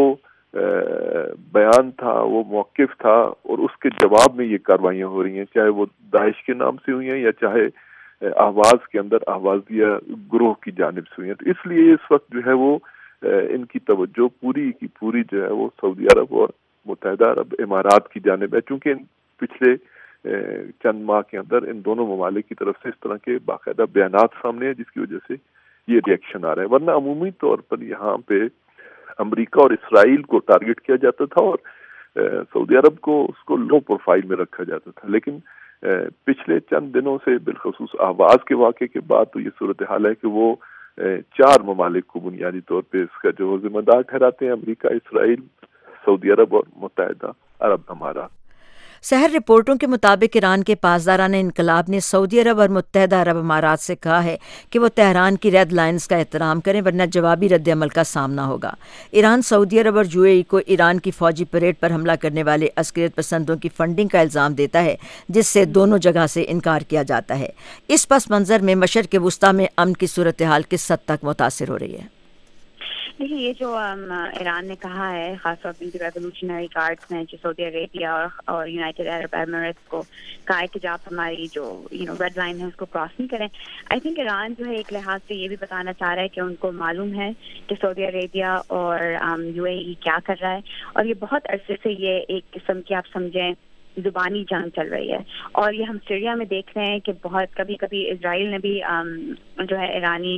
بیان تھا, وہ موقف تھا, اور اس کے جواب میں یہ کاروائیاں ہو رہی ہیں, چاہے وہ داعش کے نام سے ہوئی ہیں یا چاہے احواز کے اندر احوازیہ گروہ کی جانب سے ہوئی ہیں. تو اس لیے اس وقت جو ہے وہ ان کی توجہ پوری کی پوری جو ہے وہ سعودی عرب اور متحدہ عرب امارات کی جانب ہے, چونکہ پچھلے چند ماہ کے اندر ان دونوں ممالک کی طرف سے اس طرح کے باقاعدہ بیانات سامنے ہیں, جس کی وجہ سے یہ ریئیکشن آ رہا ہے. ورنہ عمومی طور پر یہاں پہ امریکہ اور اسرائیل کو ٹارگٹ کیا جاتا تھا اور سعودی عرب کو اس کو لو پروفائل میں رکھا جاتا تھا, لیکن پچھلے چند دنوں سے بالخصوص احواز کے واقعے کے بعد تو یہ صورتحال ہے کہ وہ چار ممالک کو بنیادی طور پہ اس کا جو ذمہ دار ٹھہراتے ہیں, امریکہ, اسرائیل, سعودی عرب اور متحدہ عرب امارات. سحر رپورٹوں کے مطابق ایران کے پاسداران انقلاب نے سعودی عرب اور متحدہ عرب امارات سے کہا ہے کہ وہ تہران کی ریڈ لائنز کا احترام کریں ورنہ جوابی رد عمل کا سامنا ہوگا. ایران سعودی عرب اور یو اے ای کو ایران کی فوجی پریڈ پر حملہ کرنے والے عسکریت پسندوں کی فنڈنگ کا الزام دیتا ہے, جس سے دونوں جگہ سے انکار کیا جاتا ہے. اس پس منظر میں مشرق وسطیٰ میں امن کی صورتحال کس حد تک متاثر ہو رہی ہے؟ دیکھیے, یہ جو ایران نے کہا ہے, خاص طور پہ ریولیوشنری گارڈز نے جو سعودی عربیہ اور یونائٹڈ عرب ایمریٹس کو کہا ہے کہ جب آپ ہماری جو یو نو ریڈ لائن ہے اس کو کراس نہیں کریں. آئی تھنک ایران جو ہے ایک لحاظ سے یہ بھی بتانا چاہ رہا ہے کہ ان کو معلوم ہے کہ سعودی عربیہ اور یو اے ای کیا کر رہا ہے, اور یہ بہت عرصے سے یہ ایک قسم کی آپ سمجھیں زبانی جنگ چل رہی ہے. اور یہ ہم سیریا میں دیکھ رہے ہیں کہ بہت کبھی کبھی اسرائیل نے بھی جو ہے ایرانی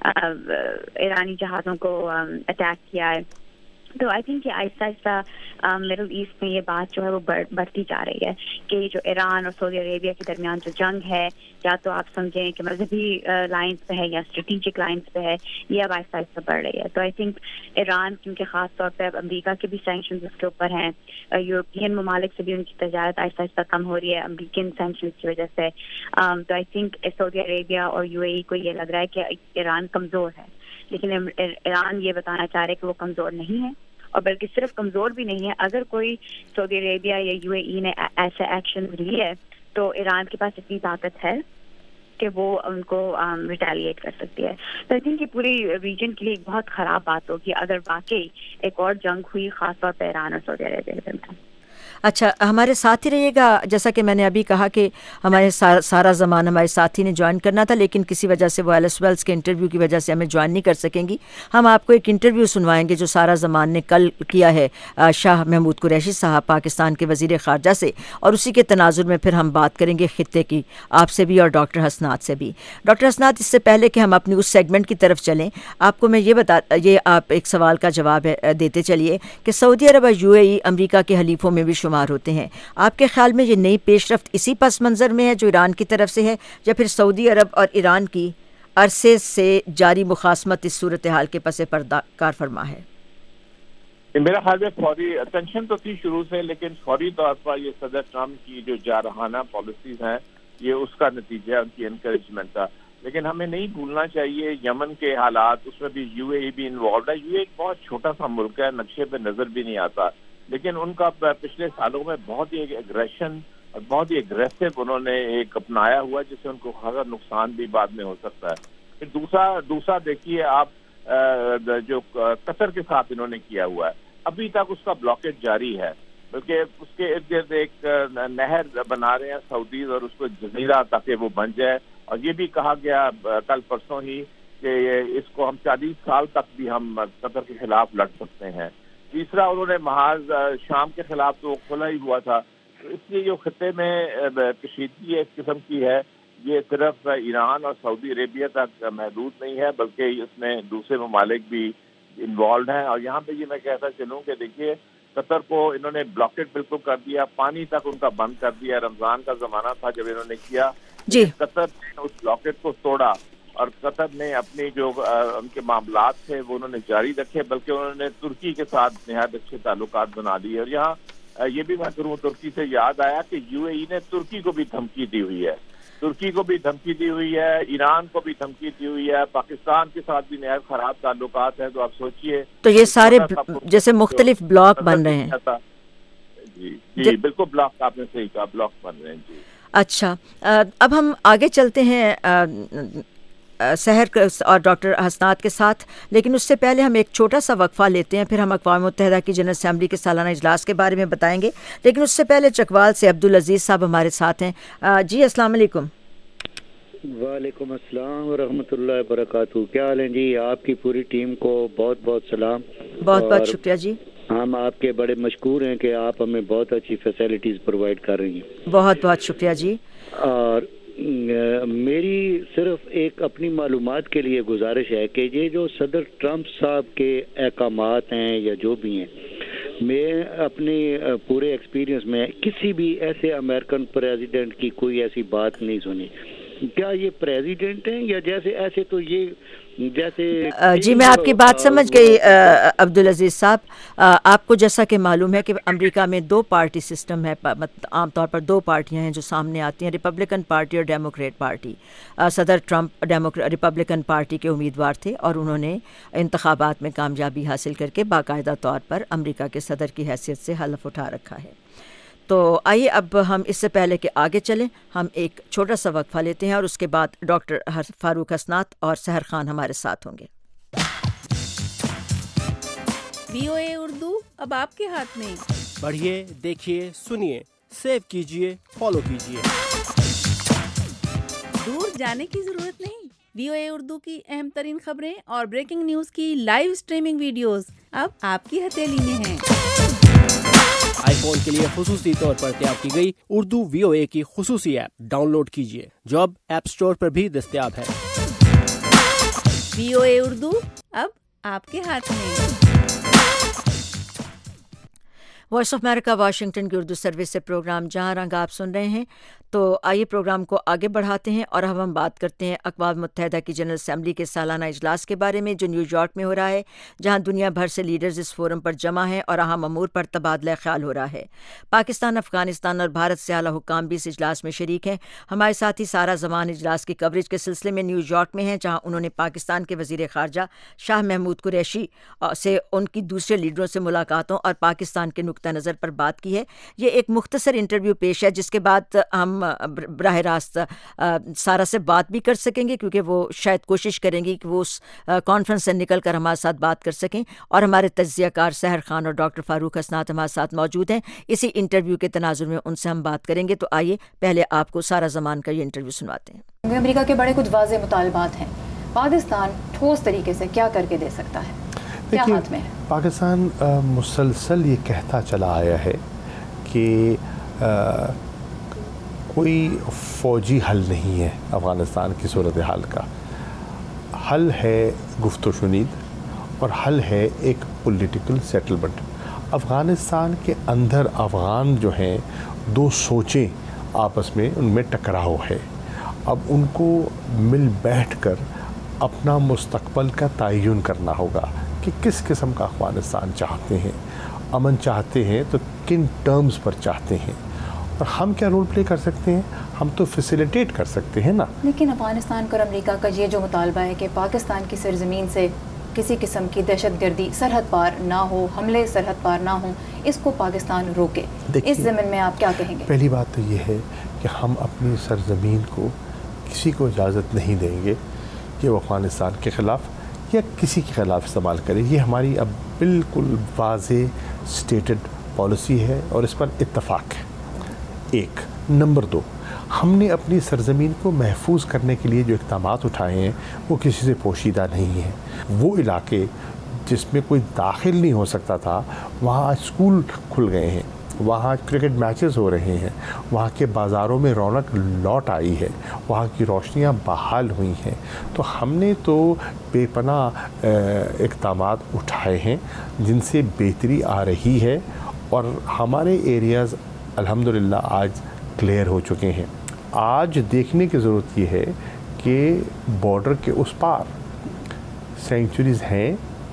ایرانی جہازوں کو اٹیک کیا ہے. تو آئی تھنک کہ آہستہ آہستہ مڈل ایسٹ میں یہ بات جو ہے وہ بڑھتی جا رہی ہے کہ جو ایران اور سعودی عربیہ کے درمیان جو جنگ ہے, یا تو آپ سمجھیں کہ مذہبی لائنس پہ ہے یا اسٹریٹجک لائنس پہ ہے, یہ اب آہستہ آہستہ بڑھ رہی ہے. تو آئی تھنک ایران کیونکہ خاص طور پہ اب امریکہ کے بھی سینکشنز اس کے اوپر ہیں, یورپین ممالک سے بھی ان کی تجارت آہستہ آہستہ کم ہو رہی ہے امریکن سینکشنز کی وجہ سے. تو آئی تھنک سعودی عربیہ اور یو اے ای کو یہ لگ رہا ہے کہ ایران کمزور ہے, لیکن ایران یہ بتانا چاہ رہے کہ وہ کمزور نہیں ہے, اور بلکہ صرف کمزور بھی نہیں ہے. اگر کوئی سعودی عربیہ یا یو اے ای نے ایسے ایکشن لیے ہے تو ایران کے پاس اتنی طاقت ہے کہ وہ ان کو ریٹیلیٹ کر سکتی ہے. تو آئی تھنک یہ پوری ریجن کے لیے ایک بہت خراب بات ہوگی اگر واقعی ایک اور جنگ ہوئی, خاص طور پہ ایران اور سعودی عربیہ کے درمیان. اچھا, ہمارے ساتھ ہی رہیے گا. جیسا کہ میں نے ابھی کہا کہ ہمارے سارا زمان ہمارے ساتھی نے جوائن کرنا تھا, لیکن کسی وجہ سے وہ ایلس ویلز کے انٹرویو کی وجہ سے ہمیں جوائن نہیں کر سکیں گی. ہم آپ کو ایک انٹرویو سنوائیں گے جو سارا زمان نے کل کیا ہے شاہ محمود قریشی صاحب پاکستان کے وزیر خارجہ سے, اور اسی کے تناظر میں پھر ہم بات کریں گے خطے کی, آپ سے بھی اور ڈاکٹر حسنات سے بھی. ڈاکٹر حسنات, اس سے پہلے کہ ہم اپنی اس سیگمنٹ کی طرف چلیں, آپ کو میں یہ بتا یہ آپ ایک سوال کا جواب دیتے چلیے کہ سعودی عرب اور یو اے ای امریکہ کے حلیفوں میں بھی شمار ہوتے ہیں. آپ کے خیال میں یہ نئی پیش رفت اسی پس منظر میں ہے جو ایران کی طرف سے ہے, یا پھر سعودی عرب اور ایران کی عرصے سے جاری مخاصمت اس صورتحال کے پس پردہ کار فرما ہے؟ میرا خیال ہے فوری ٹینشن تو تھی شروع سے, لیکن فوری طور پر یہ صدر ٹرمپ کی جو جارحانہ پالیسیز ہیں یہ اس کا نتیجہ ہے, ان کی انکریجمنٹ کا. لیکن ہمیں نہیں بھولنا چاہیے یمن کے حالات, اس میں بھی یو اے ای بھی انوالوڈ ہے. یو اے ای ایک بہت چھوٹا سا ملک ہے, نقشے پہ نظر بھی نہیں آتا, لیکن ان کا پچھلے سالوں میں بہت ہی اگریشن اور بہت ہی اگریسو انہوں نے ایک اپنایا ہوا ہے, جس سے ان کو خاصا نقصان بھی بعد میں ہو سکتا ہے. پھر دوسرا دوسرا دیکھیے آپ جو قطر کے ساتھ انہوں نے کیا ہوا ہے, ابھی تک اس کا بلاکیج جاری ہے, بلکہ اس کے ارد گرد ایک نہر بنا رہے ہیں سعودیز, اور اس کو جزیرہ تاکہ وہ بن جائے. اور یہ بھی کہا گیا کل پرسوں ہی کہ اس کو ہم چالیس سال تک بھی ہم قطر کے خلاف لڑ سکتے ہیں. تیسرا, انہوں نے محاذ شام کے خلاف تو کھلا ہی ہوا تھا. اس لیے جو خطے میں کشیدگی اس قسم کی ہے, یہ صرف ایران اور سعودی عربیہ تک محدود نہیں ہے, بلکہ اس میں دوسرے ممالک بھی انوالوڈ ہیں. اور یہاں پہ یہ میں کہتا چلوں کہ دیکھیے قطر کو انہوں نے بلاکیٹ بالکل کر دیا, پانی تک ان کا بند کر دیا. رمضان کا زمانہ تھا جب انہوں نے کیا جی. قطر نے اس بلاکیٹ کو توڑا اور قطر نے اپنی جو ان کے معاملات تھے وہ انہوں نے جاری رکھے, بلکہ انہوں نے ترکی کے ساتھ نہایت اچھے تعلقات بنا لیے. اور یہاں یہ بھی میں کروں, ترکی سے یاد آیا کہ یو اے ای نے ترکی کو بھی دھمکی دی ہوئی ہے, ترکی کو بھی دھمکی دی ہوئی ہے, ایران کو بھی دھمکی دی ہوئی ہے, پاکستان کے ساتھ بھی نہایت خراب تعلقات ہیں. تو آپ سوچئے تو یہ سارے جیسے مختلف بلاک بن رہے ہیں. جی جی بالکل بلاک آپ نے صحیح کہا, بلاک بن رہے ہیں. جی اچھا, اب ہم آگے چلتے ہیں سحر اور ڈاکٹر حسنات کے ساتھ, لیکن اس سے پہلے ہم ایک چھوٹا سا وقفہ لیتے ہیں, پھر ہم اقوام متحدہ کی جنرل اسمبلی کے سالانہ اجلاس کے بارے میں بتائیں گے. لیکن اس سے پہلے چکوال سے عبدالعزیز صاحب ہمارے ساتھ ہیں. جی السلام علیکم. وعلیکم السلام ورحمۃ اللہ وبرکاتہ. کیا حال ہیں جی؟ آپ کی پوری ٹیم کو بہت بہت سلام. بہت بہت شکریہ جی. ہم آپ کے بڑے مشکور ہیں کہ آپ ہمیں بہت اچھی فیسلٹیز پرووائڈ کر رہی ہیں. بہت بہت شکریہ جی. اور میری صرف ایک اپنی معلومات کے لیے گزارش ہے کہ یہ جو صدر ٹرمپ صاحب کے احکامات ہیں یا جو بھی ہیں, میں اپنے پورے ایکسپیرینس میں کسی بھی ایسے امریکن پریزیڈنٹ کی کوئی ایسی بات نہیں سنی. کیا یہ پریزیڈنٹ ہیں یا جیسے ایسے تو یہ جیسے جی میں آپ کی بات سمجھ گئی عبدالعزیز صاحب. آپ کو جیسا کہ معلوم ہے کہ امریکہ میں دو پارٹی سسٹم ہے, عام طور پر دو پارٹیاں ہیں جو سامنے آتی ہیں, ریپبلکن پارٹی اور ڈیموکریٹ پارٹی. صدر ٹرمپ ریپبلکن پارٹی کے امیدوار تھے اور انہوں نے انتخابات میں کامیابی حاصل کر کے باقاعدہ طور پر امریکہ کے صدر کی حیثیت سے حلف اٹھا رکھا ہے. تو آئیے اب ہم اس سے پہلے کہ آگے چلیں, ہم ایک چھوٹا سا وقفہ لیتے ہیں اور اس کے بعد ڈاکٹر فاروق حسنات اور سحر خان ہمارے ساتھ ہوں گے. وی او اے اردو اب آپ کے ہاتھ میں. پڑھیے, دیکھیے, سنیے, سیو کیجیے, فالو کیجیے. دور جانے کی ضرورت نہیں. وی او اے اردو کی اہم ترین خبریں اور بریکنگ نیوز کی لائیو سٹریمنگ ویڈیوز اب آپ کی ہتھیلی میں ہیں. آئی فون کے لیے خصوصی طور پر تیار کی گئی اردو وی او اے کی خصوصی ایپ ڈاؤن لوڈ کیجیے, جو اب ایپ سٹور پر بھی دستیاب ہے. وی او اے اردو اب آپ کے ہاتھ میں. وائس آف امریکہ واشنگٹن کی اردو سروس سے پروگرام جہاں رنگ آپ سن رہے ہیں. تو آئیے پروگرام کو آگے بڑھاتے ہیں اور اب ہم بات کرتے ہیں اقوام متحدہ کی جنرل اسمبلی کے سالانہ اجلاس کے بارے میں, جو نیو یارک میں ہو رہا ہے, جہاں دنیا بھر سے لیڈرز اس فورم پر جمع ہیں اور اہم امور پر تبادلہ خیال ہو رہا ہے. پاکستان, افغانستان اور بھارت سے اعلیٰ حکام بھی اس اجلاس میں شریک ہیں. ہمارے ساتھی سارا زمان اجلاس کی کوریج کے سلسلے میں نیو یارک میں ہیں, جہاں انہوں نے پاکستان کے وزیر خارجہ شاہ محمود قریشی سے ان کی دوسرے لیڈروں سے ملاقاتوں اور پاکستان کے نقطہ نظر پر بات کی ہے. یہ ایک مختصر انٹرویو پیش ہے جس کے بعد ہم براہ راست سارا سے بات بھی کر سکیں گے, کیونکہ وہ شاید کوشش کریں گی کہ وہ اس کانفرنس سے نکل کر ہمارے ساتھ بات کر سکیں. اور ہمارے تجزیہ کار سحر خان اور ڈاکٹر فاروق حسنات ہمارے ساتھ موجود ہیں. اسی انٹرویو کے تناظر میں ان سے ہم بات کریں گے. تو آئیے پہلے آپ کو سارا زمان کا یہ انٹرویو سنواتے ہیں. امریکہ کے بڑے کچھ واضح مطالبات ہیں, پاکستان ٹھوس طریقے سے کیا کر کے دے سکتا ہے, کیا ہاتھ میں ہے؟ پاکستان مسلسل یہ کہتا چلا آیا ہے کہ کوئی فوجی حل نہیں ہے افغانستان کی صورتحال کا. حل ہے گفت و شنید اور حل ہے ایک پولیٹیکل سیٹلمنٹ. افغانستان کے اندر افغان جو ہیں دو سوچیں آپس میں ان میں ٹکراؤ ہے. اب ان کو مل بیٹھ کر اپنا مستقبل کا تعین کرنا ہوگا کہ کس قسم کا افغانستان چاہتے ہیں, امن چاہتے ہیں تو کن ٹرمز پر چاہتے ہیں, اور ہم کیا رول پلے کر سکتے ہیں. ہم تو فیسیلیٹیٹ کر سکتے ہیں نا. لیکن افغانستان اور امریکہ کا یہ جو مطالبہ ہے کہ پاکستان کی سرزمین سے کسی قسم کی دہشت گردی سرحد پار نہ ہو, حملے سرحد پار نہ ہوں, اس کو پاکستان روکے, اس ضمن میں آپ کیا کہیں گے؟ پہلی بات تو یہ ہے کہ ہم اپنی سرزمین کو کسی کو اجازت نہیں دیں گے کہ وہ افغانستان کے خلاف یا کسی کے خلاف استعمال کرے. یہ ہماری اب بالکل واضح سٹیٹڈ پالیسی ہے اور اس پر اتفاق ہے. ایک نمبر دو, ہم نے اپنی سرزمین کو محفوظ کرنے کے لیے جو اقدامات اٹھائے ہیں وہ کسی سے پوشیدہ نہیں ہیں. وہ علاقے جس میں کوئی داخل نہیں ہو سکتا تھا وہاں آج اسکول کھل گئے ہیں, وہاں کرکٹ میچز ہو رہے ہیں، وہاں کے بازاروں میں رونق لوٹ آئی ہے، وہاں کی روشنیاں بحال ہوئی ہیں. تو ہم نے تو بے پناہ اقدامات اٹھائے ہیں جن سے بہتری آ رہی ہے، اور ہمارے ایریاز الحمدللہ آج کلیئر ہو چکے ہیں. آج دیکھنے کی ضرورت یہ ہے کہ بارڈر کے اس پار سینکچوریز ہیں،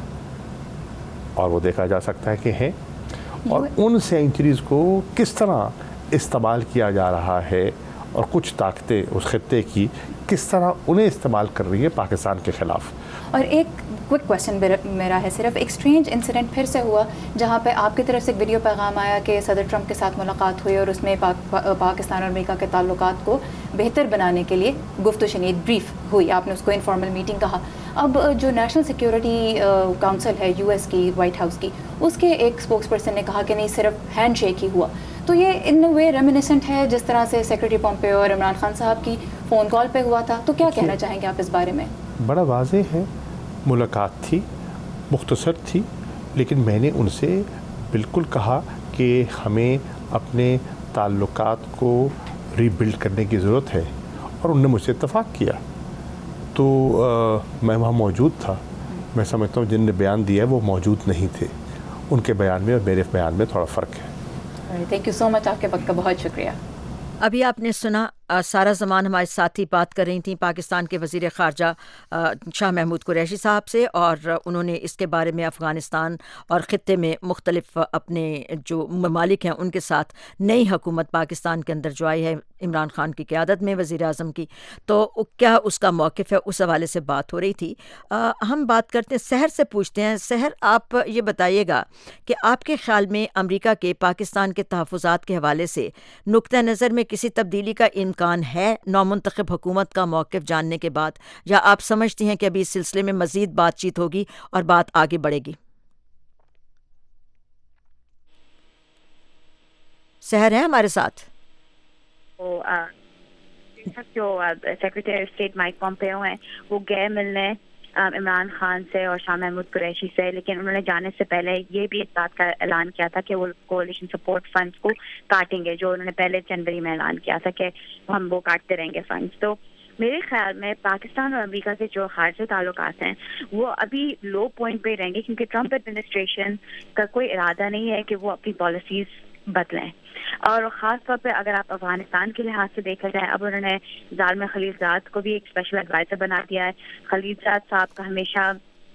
اور وہ دیکھا جا سکتا ہے کہ ہیں، اور ان سینکچوریز کو کس طرح استعمال کیا جا رہا ہے، اور کچھ طاقتیں اس خطے کی کس طرح انہیں استعمال کر رہی ہے پاکستان کے خلاف. اور ایک کوئک کویشچن میرا ہے صرف، ایک اسٹرینج انسیڈنٹ پھر سے ہوا جہاں پہ آپ کی طرف سے ایک ویڈیو پیغام آیا کہ صدر ٹرمپ کے ساتھ ملاقات ہوئی اور اس میں پاک پاکستان اور امریکہ کے تعلقات کو بہتر بنانے کے لیے گفت و شنید بریف ہوئی، آپ نے اس کو انفارمل میٹنگ کہا. اب جو نیشنل سیکیورٹی کاؤنسل ہے یو ایس کی، وائٹ ہاؤس کی، اس کے ایک اسپوکس پرسن نے کہا کہ نہیں صرف ہینڈ شیک ہی ہوا. تو یہ ان وے ریمینیسنٹ ہے جس طرح سے سیکرٹری پومپیو اور عمران خان صاحب کی فون کال پہ ہوا تھا. تو کیا کہنا چاہیں گے آپ اس بارے میں؟ بڑا واضح ہے، ملاقات تھی، مختصر تھی، لیکن میں نے ان سے بالکل کہا کہ ہمیں اپنے تعلقات کو ری بلڈ کرنے کی ضرورت ہے، اور انہوں نے مجھ سے اتفاق کیا. تو میں وہاں موجود تھا. میں سمجھتا ہوں جن نے بیان دیا ہے وہ موجود نہیں تھے. ان کے بیان میں اور میرے بیان میں تھوڑا فرق ہے. تھینک یو سو مچ، آپ کے وقت کا بہت شکریہ. ابھی آپ نے سنا سارا زمان ہمارے ساتھی بات کر رہی تھیں پاکستان کے وزیر خارجہ شاہ محمود قریشی صاحب سے، اور انہوں نے اس کے بارے میں افغانستان اور خطے میں مختلف اپنے جو ممالک ہیں ان کے ساتھ نئی حکومت پاکستان کے اندر جو آئی ہے عمران خان کی قیادت میں وزیر اعظم کی، تو کیا اس کا موقف ہے، اس حوالے سے بات ہو رہی تھی. آ, ہم بات کرتے ہیں، سحر سے پوچھتے ہیں. سحر، آپ یہ بتائیے گا کہ آپ کے خیال میں امریکہ کے پاکستان کے تحفظات کے حوالے سے نقطہ نظر میں کسی تبدیلی کا امکان ہے نومنتخب حکومت کا موقف جاننے کے بعد، یا آپ سمجھتی ہیں کہ ابھی اس سلسلے میں مزید بات چیت ہوگی اور بات آگے بڑھے گی؟ سحر ہے ہمارے ساتھ؟ جو secretary of state Mike Pompeo ہیں وہ گئے ملنے عمران خان سے اور شاہ محمود قریشی سے، لیکن انہوں نے جانے سے پہلے یہ بھی اس بات کا اعلان کیا تھا کہ وہ کولیشن سپورٹ فنڈز کو کاٹیں گے، جو انہوں نے پہلے جنوری میں اعلان کیا تھا کہ ہم وہ کاٹتے رہیں گے فنڈز. تو میرے خیال میں پاکستان اور امریکہ کے جو خارجی تعلقات ہیں وہ ابھی لو پوائنٹ پہ رہیں گے، کیونکہ ٹرمپ ایڈمنسٹریشن کا کوئی ارادہ نہیں ہے کہ وہ اپنی پالیسیز بدلیں. اور خاص طور پہ اگر آپ افغانستان کے لحاظ سے دیکھا جائے، اب انہوں نے ظالم خلیل زاد کو بھی ایک اسپیشل ایڈوائزر بنا دیا ہے. خلیل زاد صاحب کا ہمیشہ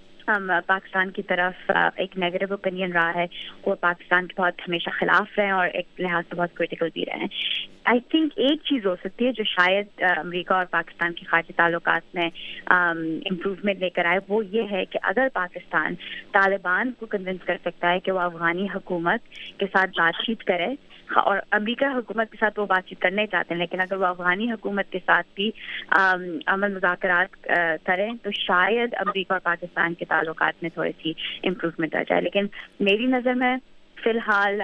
پاکستان کی طرف ایک نیگیٹو اوپینین رہا ہے، وہ پاکستان کے بہت ہمیشہ خلاف رہے اور ایک لحاظ سے بہت کریٹیکل بھی رہے ہیں. آئی تھنک ایک چیز ہو سکتی ہے جو شاید امریکہ اور پاکستان کے خارجی تعلقات میں امپروومنٹ لے کر آئے، وہ یہ ہے کہ اگر پاکستان طالبان کو کنونس کر سکتا ہے کہ وہ افغانی حکومت کے ساتھ بات چیت کرے، اور امریکہ حکومت کے ساتھ وہ بات چیت کرنے چاہتے ہیں، لیکن اگر وہ افغانی حکومت کے ساتھ بھی امن مذاکرات کریں تو شاید امریکہ اور پاکستان کے تعلقات میں تھوڑی سی امپروومنٹ آ جائے. لیکن میری نظر میں فی الحال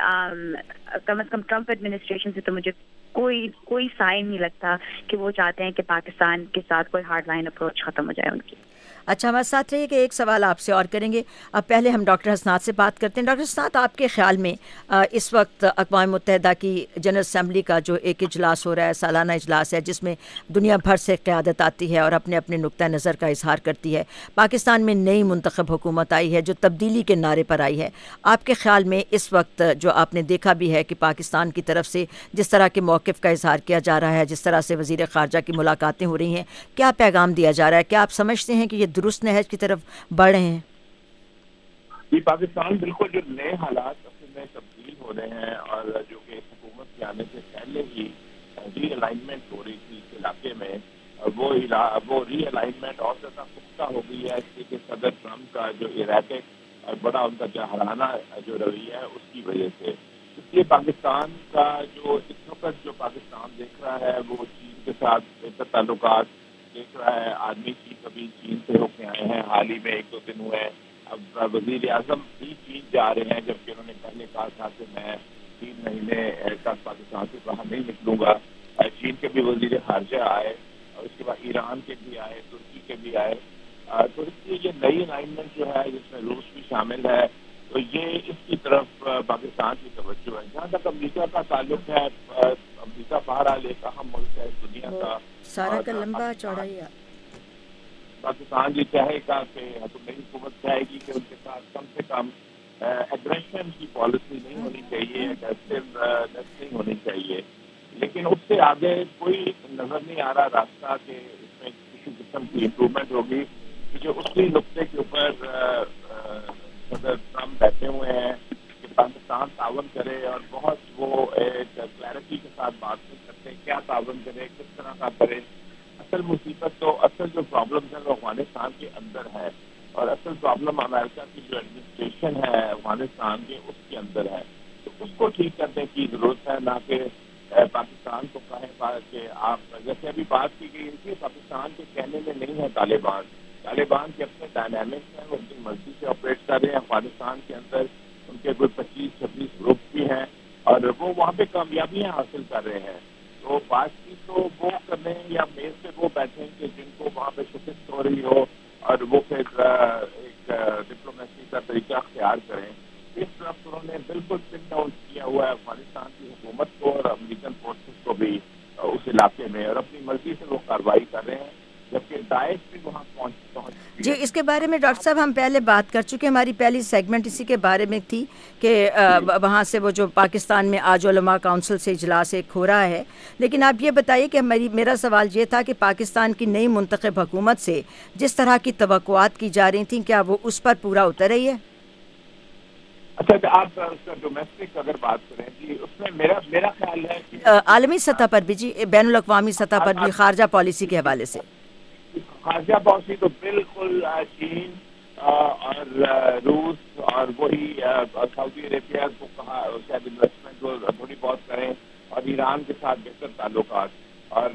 کم از کم ٹرمپ ایڈمنسٹریشن سے تو مجھے کوئی کوئی سائن نہیں لگتا کہ وہ چاہتے ہیں کہ پاکستان کے ساتھ کوئی ہارڈ لائن اپروچ ختم ہو جائے ان کی. اچھا، ہمارے ساتھ رہیے کہ ایک سوال آپ سے اور کریں گے. اب پہلے ہم ڈاکٹر حسنات سے بات کرتے ہیں. ڈاکٹر حسنات، آپ کے خیال میں اس وقت اقوام متحدہ کی جنرل اسمبلی کا جو ایک اجلاس ہو رہا ہے، سالانہ اجلاس ہے جس میں دنیا بھر سے قیادت آتی ہے اور اپنے اپنے نقطہ نظر کا اظہار کرتی ہے، پاکستان میں نئی منتخب حکومت آئی ہے جو تبدیلی کے نعرے پر آئی ہے، آپ کے خیال میں اس وقت جو آپ نے دیکھا بھی ہے کہ پاکستان کی طرف سے جس طرح کے موقف کا اظہار کیا جا رہا ہے، جس طرح سے وزیر خارجہ کی ملاقاتیں ہو رہی ہیں، کیا پیغام دیا جا رہا ہے؟ کیا آپ سمجھتے ہیں کہ یہ درست نہج کی طرف بڑھ رہے ہیں؟ جی، پاکستان بالکل جو نئے حالات میں تبدیل ہو رہے ہیں، اور جو کہ حکومت کے آنے سے پہلے ہی ری الائنمنٹ ہو رہی تھی اس علاقے میں، وہ وہ ری الائنمنٹ اور زیادہ پختہ ہو گئی ہے، اس لیے کہ صدر ٹرمپ کا جو ایرادک اور بڑا ان کا جاہرانہ جو رویہ ہے اس کی وجہ سے. اس لیے پاکستان کا جو اس وقت جو پاکستان دیکھ رہا ہے وہ چین کے ساتھ بہتر تعلقات دیکھ رہا ہے. آدمی چین کبھی چین سے ہو کے آئے ہیں، حال ہی میں ایک دو دن ہوئے ہیں. اب وزیر اعظم بھی چین جا رہے ہیں، جبکہ انہوں نے پہلے کہا تھا کہ میں تین مہینے تک پاکستان سے باہر نہیں نکلوں گا. چین کے بھی وزیر خارجہ آئے، اور اس کے بعد ایران کے بھی آئے، ترکی کے بھی آئے. تو اس لیے یہ نئی الائنمنٹ جو ہے جس میں روس بھی شامل ہے، تو یہ اس کی طرف پاکستان کی توجہ ہے. جہاں تک امریکہ کا تعلق ہے, امریکہ بہرحال ایک اہم ملک ہے دنیا کا, سارا کا لمبا چوڑا ہی. پاکستان یہ چاہے گا کہ نئی حکومت چاہے گی کہ ان کے ساتھ کم سے کم ایگریشن کی پالیسی نہیں ہونی چاہیے, اگریسونیس نہیں ہونی چاہیے, لیکن اس سے آگے کوئی نظر نہیں آ رہا راستہ کہ اس میں کسی قسم کی امپرومنٹ ہوگی. جو اسی نقطے کے اوپر صدر ٹرمپ بیٹھے ہوئے ہیں کہ پاکستان تعاون کرے, اور بہت وہ ایک کلیئرٹی کے ساتھ بات نہیں کرتے کیا تعاون کرے, کس طرح کا کرے. اصل مصیبت تو اصل جو پرابلم ہے وہ افغانستان کے اندر ہے, اور اصل پرابلم امریکہ کی جو ایڈمنسٹریشن ہے افغانستان کے اس کے اندر ہے. تو اس کو ٹھیک کرنے کی ضرورت ہے, نہ کہ پاکستان کو کہیں کہ آپ جیسے ابھی بات کی گئی ہے کہ پاکستان کے کہنے میں نہیں ہے طالبان. طالبان کے اپنے ڈائنامکس ہیں, وہ اپنی مرضی سے آپریٹ کر رہے ہیں افغانستان کے اندر. ان کے کوئی پچیس چھبیس گروپ بھی ہیں اور وہ وہاں پہ کامیابیاں حاصل کر رہے ہیں. تو بات چیت تو وہ کریں یا میز پہ وہ بیٹھیں کہ جن کو وہاں پہ شکست ہو رہی ہو, اور وہ پھر ایک ڈپلومیسی کا طریقہ اختیار کریں. اس طرف انہوں نے بالکل پن ڈاؤن کیا ہوا ہے افغانستان کی حکومت کو اور امریکن فورسز کو بھی اس علاقے میں, اور اپنی مرضی سے وہ کارروائی کر رہے ہیں, جبکہ داعش بھی وہاں پہنچ پہنچ جی. اس کے بارے میں ڈاکٹر صاحب ہم پہلے بات کر چکے, ہماری پہلی سیگمنٹ اسی کے بارے میں تھی کہ وہاں سے وہ جو پاکستان میں آج علماء کونسل سے اجلاس ایک ہو رہا ہے. لیکن آپ یہ بتائیے کہ میری میرا سوال یہ تھا کہ پاکستان کی نئی منتخب حکومت سے جس طرح کی توقعات کی جا رہی تھیں, کیا وہ اس پر پورا اتر رہی ہے؟ اچھا, آپ ڈومیسٹک اگر بات کریں جی, اس میں میرا میرا خیال ہے کہ عالمی سطح پر بھی جی, بین الاقوامی سطح پر بھی, خارجہ پالیسی کے حوالے سے. خارجہ پالیسی تو بالکل چین اور روس اور وہی سعودی عربیہ کو کہا شاید انویسٹمنٹ کو تھوڑی بہت کریں, اور ایران کے ساتھ بہتر تعلقات, اور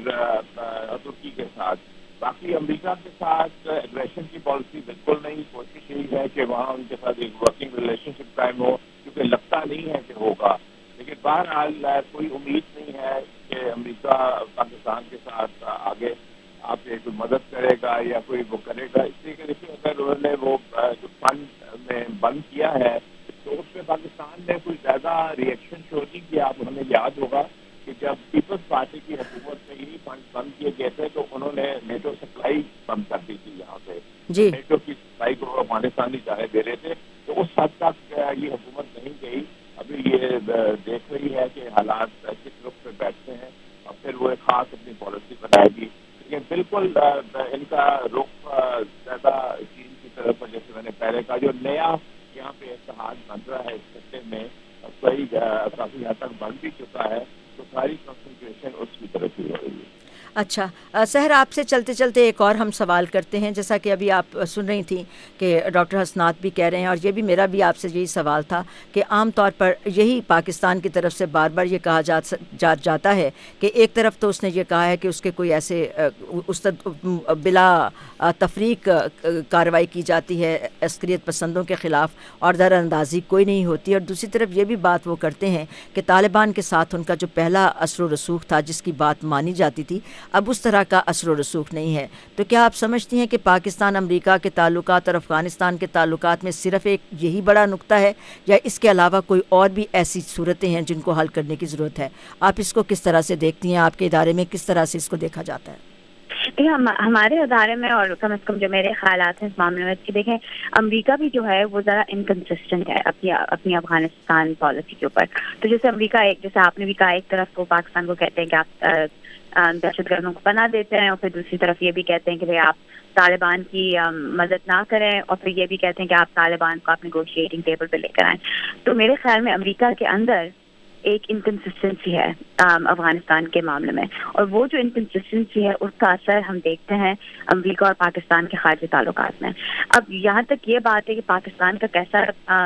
ترکی کے ساتھ. باقی امریکہ کے ساتھ ایگریشن کی پالیسی بالکل نہیں. کوشش یہی ہے کہ وہاں ان کے ساتھ ایک ورکنگ ریلیشن شپ قائم ہو, کیونکہ لگتا نہیں ہے کہ ہوگا. لیکن بہرحال کوئی امید نہیں ہے کہ امریکہ پاکستان کے ساتھ آگے آپ کوئی مدد کرے گا یا کوئی وہ کرے گا. اس لیے کہ دیکھیے اگر انہوں نے وہ جو فنڈ میں بند کیا ہے تو اس میں پاکستان نے کوئی زیادہ ریئیکشن شو نہیں کیا. آپ ہمیں یاد ہوگا کہ جب پیپلز پارٹی کی حکومت میں یہی فنڈ بند کیے گئے تھے تو انہوں نے نیٹو سپلائی بند کر دی تھی یہاں پہ جی. نیٹو کی سپلائی کو افغانستان ہی چاہے دے رہے تھے. تو اس حد تک یہ حکومت نہیں گئی. ابھی یہ دیکھ رہی ہے کہ حالات کس رخ پہ بیٹھتے ہیں, اور پھر وہ ایک خاص اپنی پالیسی بنائے گی. لیکن بالکل ان کا رخ زیادہ چین کی طرف, جیسے میں نے پہلے کہا, جو نیا یہاں پہ اتحاد بن رہا ہے اس خطے میں, کئی کافی حد تک بن بھی چکا ہے, تو ساری کنسنٹریشن اس کی طرف ہی ہو رہی ہے. اچھا سحر, آپ سے چلتے چلتے ایک اور ہم سوال کرتے ہیں. جیسا کہ ابھی آپ سن رہی تھیں کہ ڈاکٹر حسنات بھی کہہ رہے ہیں, اور یہ بھی میرا بھی آپ سے یہی سوال تھا کہ عام طور پر یہی پاکستان کی طرف سے بار بار یہ کہا جا جا جاتا ہے کہ ایک طرف تو اس نے یہ کہا ہے کہ اس کے کوئی ایسے اس بلا تفریق کارروائی کی جاتی ہے عسکریت پسندوں کے خلاف, اور در اندازی کوئی نہیں ہوتی, اور دوسری طرف یہ بھی بات وہ کرتے ہیں کہ طالبان کے ساتھ ان کا جو پہلا اثر و رسوخ تھا, جس کی بات مانی جاتی تھی, اب اس طرح کا اثر و رسوخ نہیں ہے. تو کیا آپ سمجھتی ہیں کہ پاکستان امریکہ کے تعلقات اور افغانستان کے تعلقات میں صرف ایک یہی بڑا نقطہ ہے, یا اس کے علاوہ کوئی اور بھی ایسی صورتیں ہیں جن کو حل کرنے کی ضرورت ہے؟ آپ اس کو کس طرح سے دیکھتی ہیں؟ آپ کے ادارے میں کس طرح سے اس کو دیکھا جاتا ہے؟ ہم ہمارے ادارے میں, اور کم از کم جو میرے خیالات ہیں اس معاملے میں, کہ دیکھیں امریکہ بھی جو ہے وہ ذرا انکنسسٹنٹ ہے اپنی اپنی افغانستان پالیسی کے اوپر. تو جیسے امریکہ ایک, جیسے آپ نے بھی کہا, ایک طرف وہ پاکستان کو کہتے ہیں کہ آپ دہشت گردوں کو پناہ دیتے ہیں, اور پھر دوسری طرف یہ بھی کہتے ہیں کہ آپ طالبان کی مدد نہ کریں, اور پھر یہ بھی کہتے ہیں کہ آپ طالبان کو آپ نیگوشیٹنگ ٹیبل پہ لے کر آئیں. تو میرے خیال میں امریکہ کے اندر ایک انکنسسٹنسی ہے افغانستان کے معاملے میں, اور وہ جو انکنسسٹنسی ہے اس کا اثر ہم دیکھتے ہیں امریکہ اور پاکستان کے خارجی تعلقات میں. اب یہاں تک یہ بات ہے کہ پاکستان کا کیسا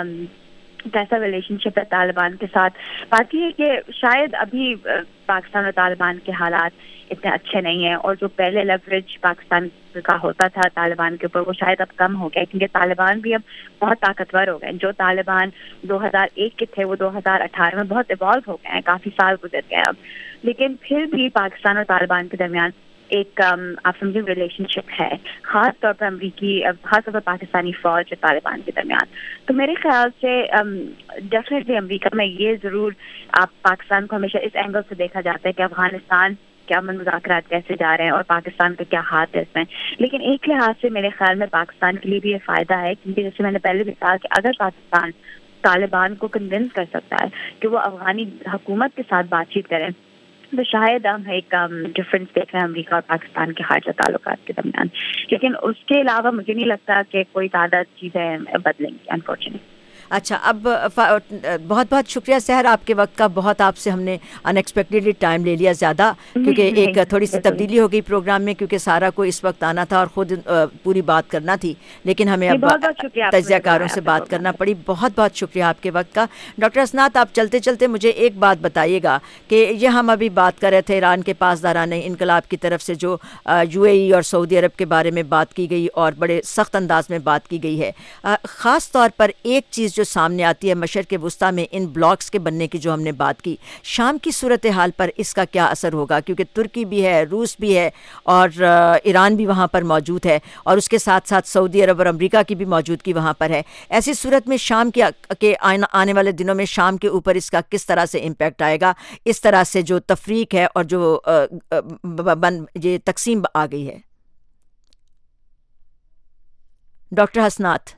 کیسا ریلیشن شپ ہے طالبان کے ساتھ, بات یہ ہے کہ شاید ابھی پاکستان اور طالبان کے حالات اتنے اچھے نہیں ہیں, اور جو پہلے لیوریج پاکستان کا ہوتا تھا طالبان کے اوپر وہ شاید اب کم ہو گیا, کیونکہ طالبان بھی اب بہت طاقتور ہو گئے. جو طالبان دو ہزار ایک کے تھے وہ دو ہزار اٹھارہ میں بہت ایوالو ہو گئے ہیں, کافی سال گزر گئے اب, لیکن پھر بھی پاکستان اور طالبان کے درمیان ایک آپ سمجھے ریلیشن شپ ہے، خاص طور پر امریکی، خاص طور پر پاکستانی فوج اور طالبان کے درمیان. تو میرے خیال سے ڈیفینیٹلی امریکہ میں یہ ضرور آپ پاکستان کو ہمیشہ اس اینگل سے دیکھا جاتا ہے کہ افغانستان کیا امن مذاکرات کیسے جا رہے ہیں اور پاکستان کا کیا ہاتھ ہے اس میں. لیکن ایک لحاظ سے میرے خیال میں پاکستان کے لیے بھی یہ فائدہ ہے، کیونکہ جیسے میں نے پہلے بھی کہا کہ اگر پاکستان طالبان کو کنونس کر سکتا ہے کہ وہ افغانی حکومت کے ساتھ بات چیت کریں تو شاید ہم ایک ڈفرینس دیکھ رہے ہیں امریکہ اور پاکستان کے خارجہ تعلقات کے درمیان. لیکن اس کے علاوہ مجھے نہیں لگتا کہ کوئی تعداد چیزیں بدلیں گی انفارچونیٹلی. اچھا، اب بہت بہت شکریہ سحر، آپ کے وقت کا بہت آپ سے ہم نے ان ایکسپیکٹڈلی ٹائم لے لیا زیادہ، کیونکہ ایک تھوڑی سی تبدیلی ہو گئی پروگرام میں، کیونکہ سارا کو اس وقت آنا تھا اور خود پوری بات کرنا تھی، لیکن ہمیں اب تجزیہ کاروں سے بات کرنا پڑی. بہت بہت شکریہ آپ کے وقت کا. ڈاکٹر اسناد، آپ چلتے چلتے مجھے ایک بات بتائیے گا کہ یہ ہم ابھی بات کر رہے تھے ایران کے پاسداران انقلاب کی طرف سے جو یو اے ای اور سعودی عرب کے بارے میں بات کی گئی اور بڑے سخت انداز میں بات کی گئی ہے. خاص طور پر ایک چیز جو سامنے آتی ہے مشرق وسطیٰ میں ان بلاکس کے بننے کی جو ہم نے بات کی، شام کی صورتحال پر اس کا کیا اثر ہوگا؟ کیونکہ ترکی بھی ہے، روس بھی ہے اور ایران بھی وہاں پر موجود ہے، اور اس کے ساتھ ساتھ سعودی عرب اور امریکہ کی بھی موجودگی وہاں پر ہے. ایسی صورت میں شام کے آنے والے دنوں میں شام کے اوپر اس کا کس طرح سے امپیکٹ آئے گا؟ اس طرح سے جو تفریق ہے اور جو یہ تقسیم آ گئی ہے. ڈاکٹر حسنات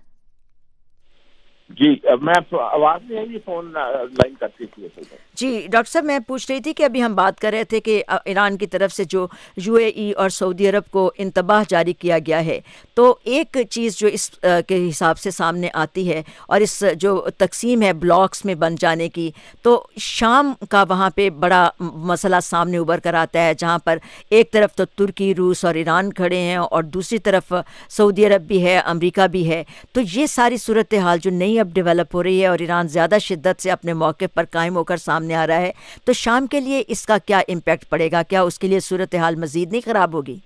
جی، میں آواز نہیں آئی، فون لائن کرتی تھی. جی ڈاکٹر صاحب، میں پوچھ رہی تھی کہ ابھی ہم بات کر رہے تھے کہ ایران کی طرف سے جو یو اے ای اور سعودی عرب کو انتباہ جاری کیا گیا ہے، تو ایک چیز جو اس کے حساب سے سامنے آتی ہے اور اس جو تقسیم ہے بلاکس میں بن جانے کی، تو شام کا وہاں پہ بڑا مسئلہ سامنے ابھر کر آتا ہے، جہاں پر ایک طرف تو ترکی، روس اور ایران کھڑے ہیں اور دوسری طرف سعودی عرب بھی ہے، امریکہ بھی ہے. تو یہ ساری صورتحال جو نئی اب ڈیولپ ہو رہی ہے اور ایران زیادہ شدت سے اپنے موقف پر قائم ہو کر سامنے آ رہا ہے، تو شام کے لیے اس کا کیا امپیکٹ پڑے گا؟ کیا اس کے لیے صورتحال مزید نہیں خراب ہوگی؟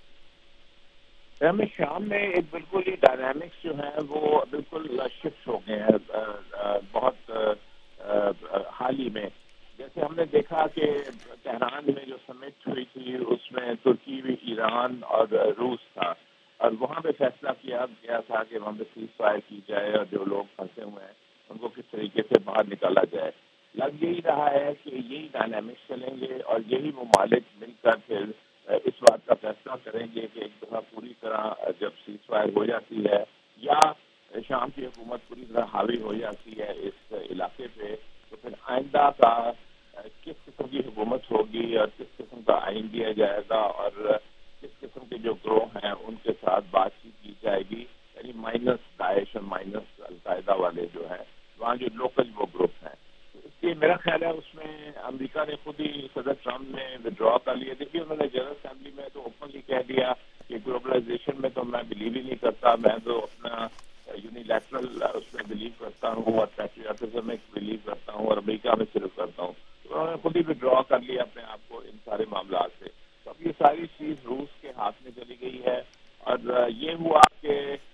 ہمیں شام میں ایک بالکل ہی ڈائنامکس جو ہیں وہ بالکل شفٹ ہو گئے ہیں بہت حال ہی میں. جیسے ہم نے دیکھا کہ تہران میں جو سمٹ ہوئی تھی اس میں ترکی، ایران اور روس تھا، اور وہاں پہ فیصلہ کیا گیا تھا کہ وہاں پہ سیز فائر کی جائے اور جو لوگ پھنسے ہوئے ہیں ان کو کس طریقے سے باہر نکالا جائے. لگ یہی رہا ہے کہ یہی ڈائنامکس چلیں گے اور یہی ممالک مل کر پھر اس بات کا فیصلہ کریں گے کہ ایک دفعہ پوری طرح جب سیز فائر ہو جاتی ہے یا شام کی حکومت پوری طرح حاوی ہو جاتی ہے اس علاقے پہ، تو پھر آئندہ کا کس قسم کی حکومت ہوگی اور کس قسم کا آئین دیا جائے گا اور کس قسم کے جو گروہ ہیں ان کے ساتھ بات چیت کی جائے گی. یعنی مائنس داعش اور مائنس القاعدہ والے جو ہیں وہاں جو لوکل وہ گروپ ہیں. اس لیے میرا خیال ہے اس میں امریکہ نے خود ہی صدر ٹرمپ نے ودرا کر لیا. دیکھیے انہوں نے جنرل اسمبلی میں تو اوپنلی کہہ دیا کہ گلوبلائزیشن میں تو میں بلیو ہی نہیں کرتا، میں تو اپنا یونیلیٹرل اس میں بلیو کرتا ہوں اور پیٹریاٹزم میں بلیو کرتا ہوں اور امریکہ میں صرف کرتا ہوں. تو انہوں نے خود ہی ودرا کر لیا اپنے آپ کو ان سارے معاملات سے. تو اب یہ ساری چیز روس کے ہاتھ میں چلی گئی ہے اور یہ ہوا کہ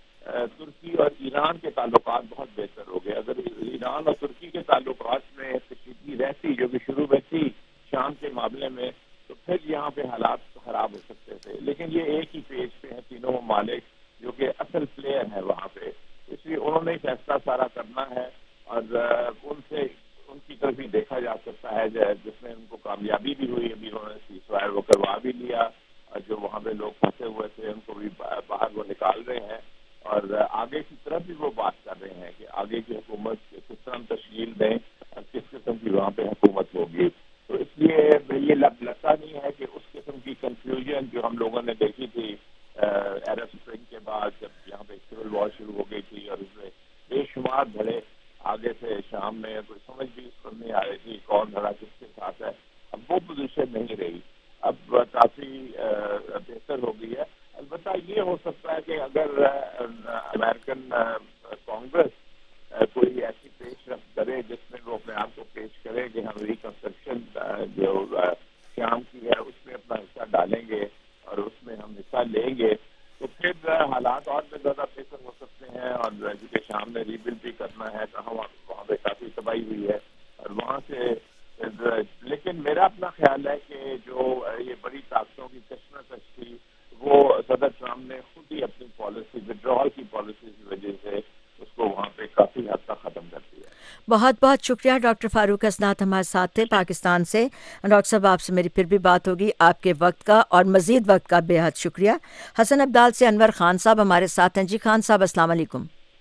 ترکی اور ایران کے تعلقات بہت بہتر ہو گئے. اگر ایران اور ترکی کے تعلقات میں کشیدگی رہتی جو کہ شروع میں تھی شام کے معاملے میں، تو پھر یہاں پہ حالات خراب ہو سکتے تھے. لیکن یہ ایک ہی پیج پہ ہیں تینوں ممالک جو کہ اصل پلیئر ہیں وہاں پہ، اس لیے انہوں نے فیصلہ سارا کرنا ہے اور ان سے ان کی طرف ہی دیکھا جا سکتا ہے جس میں ان کو کامیابی بھی ہوئی. ابھی انہوں نے سیز فائر وہ کروا بھی لیا اور جو وہاں پہ لوگ پھنسے ہوئے تھے ان کو بھی باہر وہ نکال رہے ہیں اور آگے کی طرف بھی وہ بات کر رہے ہیں کہ آگے کی حکومت کس طرح تشکیل دیں اور کس قسم کی وہاں پہ حکومت ہوگی. تو اس لیے یہ لگتا نہیں ہے کہ اس قسم کی کنفیوژن جو ہم لوگوں نے دیکھی تھی عرب اسپرنگ کے بعد جب یہاں پہ سول وار شروع ہو گئی تھی اور اس میں بے شمار بھڑے آگے سے شام میں کوئی سمجھ بھی اس پر نہیں آ رہی تھی کون بھڑا کس کے ساتھ ہے. اب وہ پوزیشن نہیں رہی، اب کافی بہتر ہو گئی ہے. البتہ یہ ہو سکتا ہے کہ اگر امریکن کانگریس کوئی ایسی پیش رفت کرے جس میں وہ اپنے آپ کو پیش کرے کہ ہم ریکنسٹرکشن جو شام کی ہے اس میں اپنا حصہ ڈالیں گے اور اس میں ہم حصہ لیں گے، تو پھر حالات اور بھی زیادہ بہتر ہو سکتے ہیں. اور کیونکہ شام میں ریبلڈ بھی کرنا ہے، کہاں وہاں پہ کافی تباہی ہوئی ہے اور وہاں سے لیکن لیکن میرا اپنا خیال ہے کہ جو یہ بڑی طاقتوں کی کشمکش تھی وہ صدر ٹرمپ نے خود ہی اپنی پالیسی وڈرال کی پالیسی کی وجہ سے اس کو وہاں پہ کافی حد تک ختم کر دیا. بہت بہت شکریہ ڈاکٹر فاروق اسناد ہمارے ساتھ تھے پاکستان سے. ڈاکٹر صاحب آپ سے میری پھر بھی بات ہوگی. آپ کے وقت کا اور مزید وقت کا بے حد شکریہ. حسن ابدال سے انور خان صاحب ہمارے ساتھ ہیں. جی خان صاحب السلام علیکم.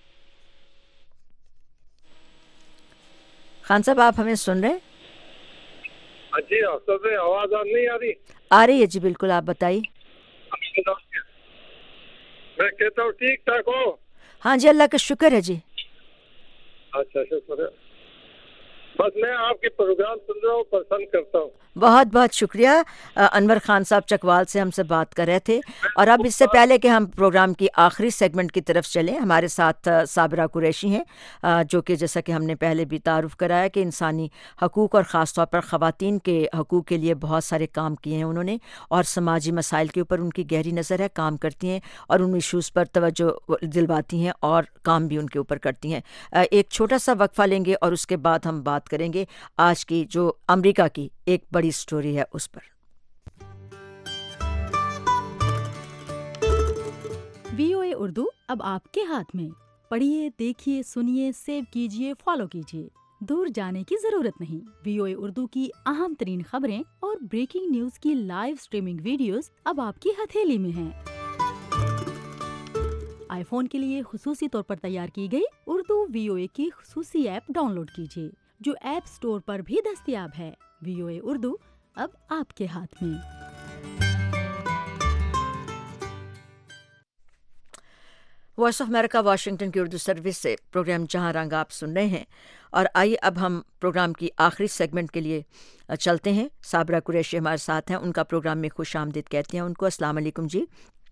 خان صاحب آپ ہمیں سن رہے ہیں؟ جی آواز نہیں آ رہی؟ آ رہی ہے جی بالکل. آپ بتائیے. میں کہتا ہوں ٹھیک ٹھاک ہو؟ ہاں جی اللہ کا شکر ہے جی. اچھا شکر ہے. بس میں آپ کے پروگرام سن رہا ہوں, پسند کرتا ہوں. بہت بہت شکریہ. انور خان صاحب چکوال سے ہم سے بات کر رہے تھے. اور اب اس سے پہلے کہ ہم پروگرام کی آخری سیگمنٹ کی طرف چلیں, ہمارے ساتھ صابرہ قریشی ہیں جو کہ جیسا کہ ہم نے پہلے بھی تعارف کرایا کہ انسانی حقوق اور خاص طور پر خواتین کے حقوق کے لیے بہت سارے کام کیے ہیں انہوں نے, اور سماجی مسائل کے اوپر ان کی گہری نظر ہے, کام کرتی ہیں اور ان ایشوز پر توجہ دلواتی ہیں اور کام بھی ان کے اوپر کرتی ہیں. ایک چھوٹا سا وقفہ لیں گے اور اس کے بعد ہم بات کریں گے آج کی جو امریکہ کی ایک بڑی سٹوری ہے اس پر. وی او اے اردو اب آپ کے ہاتھ میں. پڑھیے, دیکھیے, سنیے, سیو کیجیے, فالو کیجیے. دور جانے کی ضرورت نہیں. وی او اے اردو کی اہم ترین خبریں اور بریکنگ نیوز کی لائیو سٹریمنگ ویڈیوز اب آپ کی ہتھیلی میں ہیں. آئی فون کے لیے خصوصی طور پر تیار کی گئی اردو وی او اے کی خصوصی ایپ ڈاؤن لوڈ کیجیے جو ایپ سٹور پر بھی دستیاب ہے. وی او اے اردو اب آپ کے ہاتھ میں. وائس آف امریکہ واشنگٹن کی اردو سروس سے پروگرام جہاں رنگ آپ سن رہے ہیں. اور آئیے اب ہم پروگرام کی آخری سیگمنٹ کے لیے چلتے ہیں. صابرہ قریشی ہمارے ساتھ ہیں, ان کا پروگرام میں خوش آمدید کہتے ہیں ان کو. السلام علیکم جی.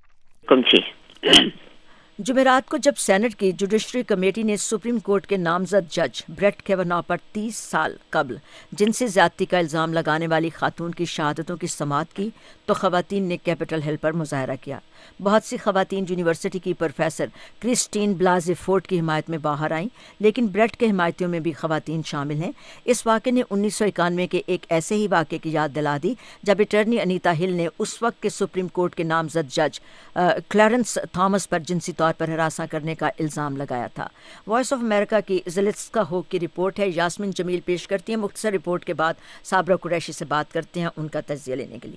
جمعرات کو جب سینٹ کی جوڈیشری کمیٹی نے سپریم کورٹ کے نامزد جج بریٹ کیونو پر تیس سال قبل جنسی زیادتی کا الزام لگانے والی خاتون کی شہادتوں کی سماعت کی تو خواتین نے کیپٹل ہل پر مظاہرہ کیا. بہت سی خواتین یونیورسٹی کی پروفیسر کرسٹین بلازی فورٹ کی حمایت میں باہر آئیں, لیکن بریٹ کے حمایتیوں میں بھی خواتین شامل ہیں. اس واقعے نے انیس سو اکانوے کے ایک ایسے ہی واقعے کی یاد دلا دی جب اٹرنی انیتا ہل نے اس وقت کے سپریم کورٹ کے نامزد جج کلیرنس تھامس پر جنسی طور پر ہراساں کرنے کا الزام لگایا تھا. وائس آف امریکہ کی زلیتسکا ہوک کی رپورٹ ہے. یاسمین جمیل پیش کرتی ہیں. مختصر رپورٹ کے بعد صابرہ قریشی سے بات کرتے ہیں ان کا تجزیہ لینے کے لیے.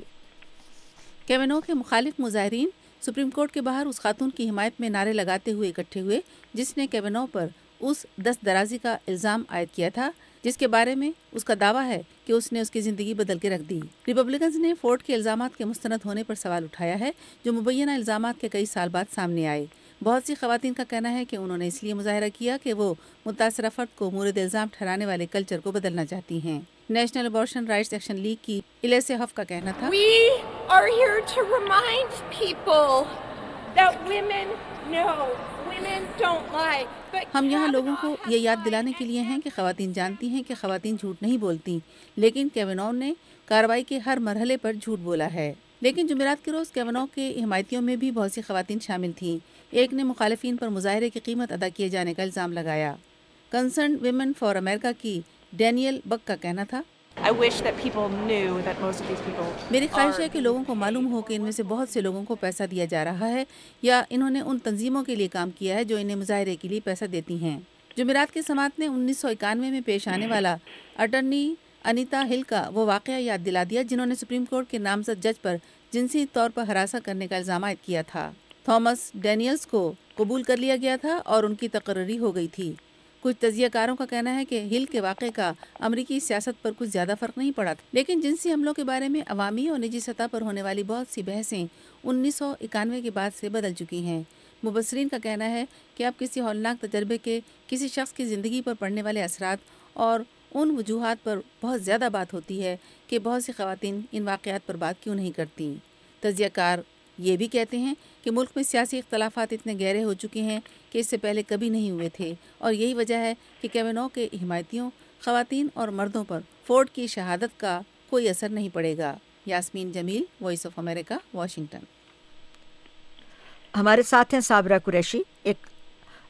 کیونو کے مخالف مظاہرین سپریم کورٹ کے باہر اس خاتون کی حمایت میں نعرے لگاتے ہوئے اکٹھے ہوئے جس نے کیونو پر اس دست درازی کا الزام عائد کیا تھا جس کے بارے میں اس کا دعویٰ ہے کہ اس نے اس کی زندگی بدل کے رکھ دی. ریپبلکنز نے فورڈ کے الزامات کے مستند ہونے پر سوال اٹھایا ہے جو مبینہ الزامات کے کئی سال بعد سامنے آئے. بہت سی خواتین کا کہنا ہے کہ انہوں نے اس لیے مظاہرہ کیا کہ وہ متاثرہ فرد کو مورد الزام ٹھہرانے والے کلچر کو بدلنا چاہتی ہیں. National abortion rights action league کی الیسے ہف کا کہنا تھا We are here to remind people that women know, women don't lie. ہم یہاں لوگوں کو یہ یاد دلانے کے لیے ہیں کہ خواتین جانتی ہیں کہ خواتین جھوٹ نہیں بولتی, لیکن کیونو نے کارروائی کے ہر مرحلے پر جھوٹ بولا ہے. لیکن جمعرات کے روز کیونو کے حمایتیوں میں بھی بہت سی خواتین شامل تھیں. ایک نے مخالفین پر مظاہرے کی قیمت ادا کیے جانے کا الزام لگایا. کنسرن ویمن فار امریکہ کی ڈینیل بک کا کہنا تھا I wish that people knew that most of these people میری خواہش ہے کہ لوگوں کو معلوم ہو کہ ان میں سے بہت سے لوگوں کو پیسہ دیا جا رہا ہے یا انہوں نے ان تنظیموں کے لیے کام کیا ہے جو انہیں مظاہرے کے لیے پیسہ دیتی ہیں. جمعرات کی سماعت نے انیس سو اکانوے میں پیش آنے والا اٹرنی انیتا ہل کا وہ واقعہ یاد دلا دیا جنہوں نے سپریم کورٹ کے نامزد جج پر جنسی طور پر ہراساں کرنے کا الزام عائد کیا تھا. تھامس ڈینیلز کو قبول کر لیا گیا تھا اور ان کی تقرری ہو گئی تھی. کچھ تجزیہ کاروں کا کہنا ہے کہ ہل کے واقعے کا امریکی سیاست پر کچھ زیادہ فرق نہیں پڑا تھا, لیکن جنسی حملوں کے بارے میں عوامی اور نجی سطح پر ہونے والی بہت سی بحثیں انیس سو اکانوے کے بعد سے بدل چکی ہیں. مبصرین کا کہنا ہے کہ اب کسی ہولناک تجربے کے کسی شخص کی زندگی پر پڑنے والے اثرات اور ان وجوہات پر بہت زیادہ بات ہوتی ہے کہ بہت سی خواتین ان واقعات پر بات کیوں نہیں کرتی. تجزیہ کار یہ بھی کہتے ہیں کہ ملک میں سیاسی اختلافات اتنے گہرے ہو چکے ہیں کہ اس سے پہلے کبھی نہیں ہوئے تھے, اور یہی وجہ ہے کہ کیونو کے حمایتیوں, خواتین اور مردوں پر فورڈ کی شہادت کا کوئی اثر نہیں پڑے گا. Yasmeen Jamil, voice of America, Washington. ہمارے ساتھ ہیں صابرہ قریشی. ایک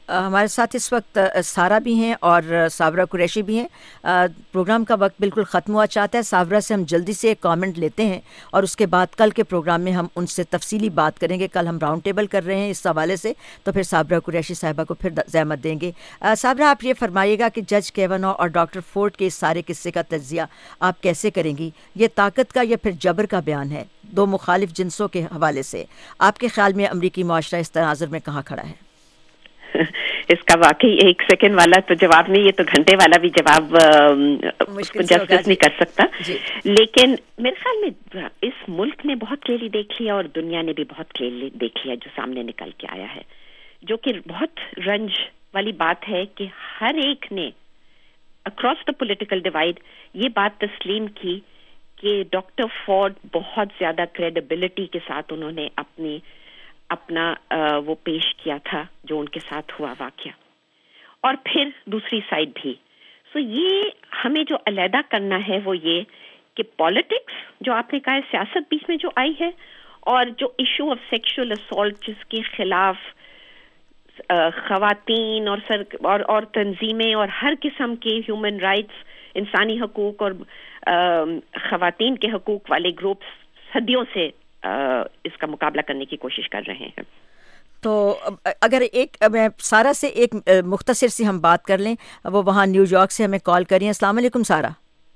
ہمارے ساتھ اس وقت سارہ بھی ہیں اور صابرہ قریشی بھی ہیں. پروگرام کا وقت بالکل ختم ہوا چاہتا ہے. صابرہ سے ہم جلدی سے ایک کامنٹ لیتے ہیں اور اس کے بعد کل کے پروگرام میں ہم ان سے تفصیلی بات کریں گے. کل ہم راؤنڈ ٹیبل کر رہے ہیں اس حوالے سے, تو پھر صابرہ قریشی صاحبہ کو پھر زحمت دیں گے. صابرہ, آپ یہ فرمائیے گا کہ جج کیونو اور ڈاکٹر فورڈ کے اس سارے قصے کا تجزیہ آپ کیسے کریں گی؟ یہ طاقت کا یا پھر جبر کا بیان ہے دو مخالف جنسوں کے حوالے سے. آپ کے خیال میں امریکی معاشرہ اس تناظر میں کہاں کھڑا ہے؟ اس کا واقعی ایک سیکنڈ والا تو جواب نہیں, یہ تو گھنٹے والا بھی جواب جسٹس نہیں کر سکتا. لیکن میرے خیال میں اس ملک نے بہت کلیئرلی دیکھ لیا اور دنیا نے بھی بہت کلیئرلی دیکھ لیا جو سامنے نکل کے آیا ہے, جو کہ بہت رنج والی بات ہے کہ ہر ایک نے اکراس دا پولیٹیکل ڈیوائڈ یہ بات تسلیم کی کہ ڈاکٹر فورڈ بہت زیادہ کریڈیبلٹی کے ساتھ انہوں نے اپنی اپنا وہ پیش کیا تھا جو ان کے ساتھ ہوا واقعہ, اور پھر دوسری سائڈ بھی. سو یہ ہمیں جو علیحدہ کرنا ہے وہ یہ کہ پالیٹکس جو آپ نے کہا ہے, سیاست بیچ میں جو آئی ہے, اور جو ایشو آف سیکشل اسالٹ جس کے خلاف خواتین اور سر اور, اور تنظیمیں اور ہر قسم کے ہیومن رائٹس, انسانی حقوق اور خواتین کے حقوق والے گروپس صدیوں سے اس کا مقابلہ کرنے کی کوشش کر رہے ہیں. تو اگر ایک میں سارہ سے ایک مختصر سی ہم بات کر لیں, وہ وہاں نیو یارک سے ہمیں کال کر رہی ہیں. السلام علیکم سارہ.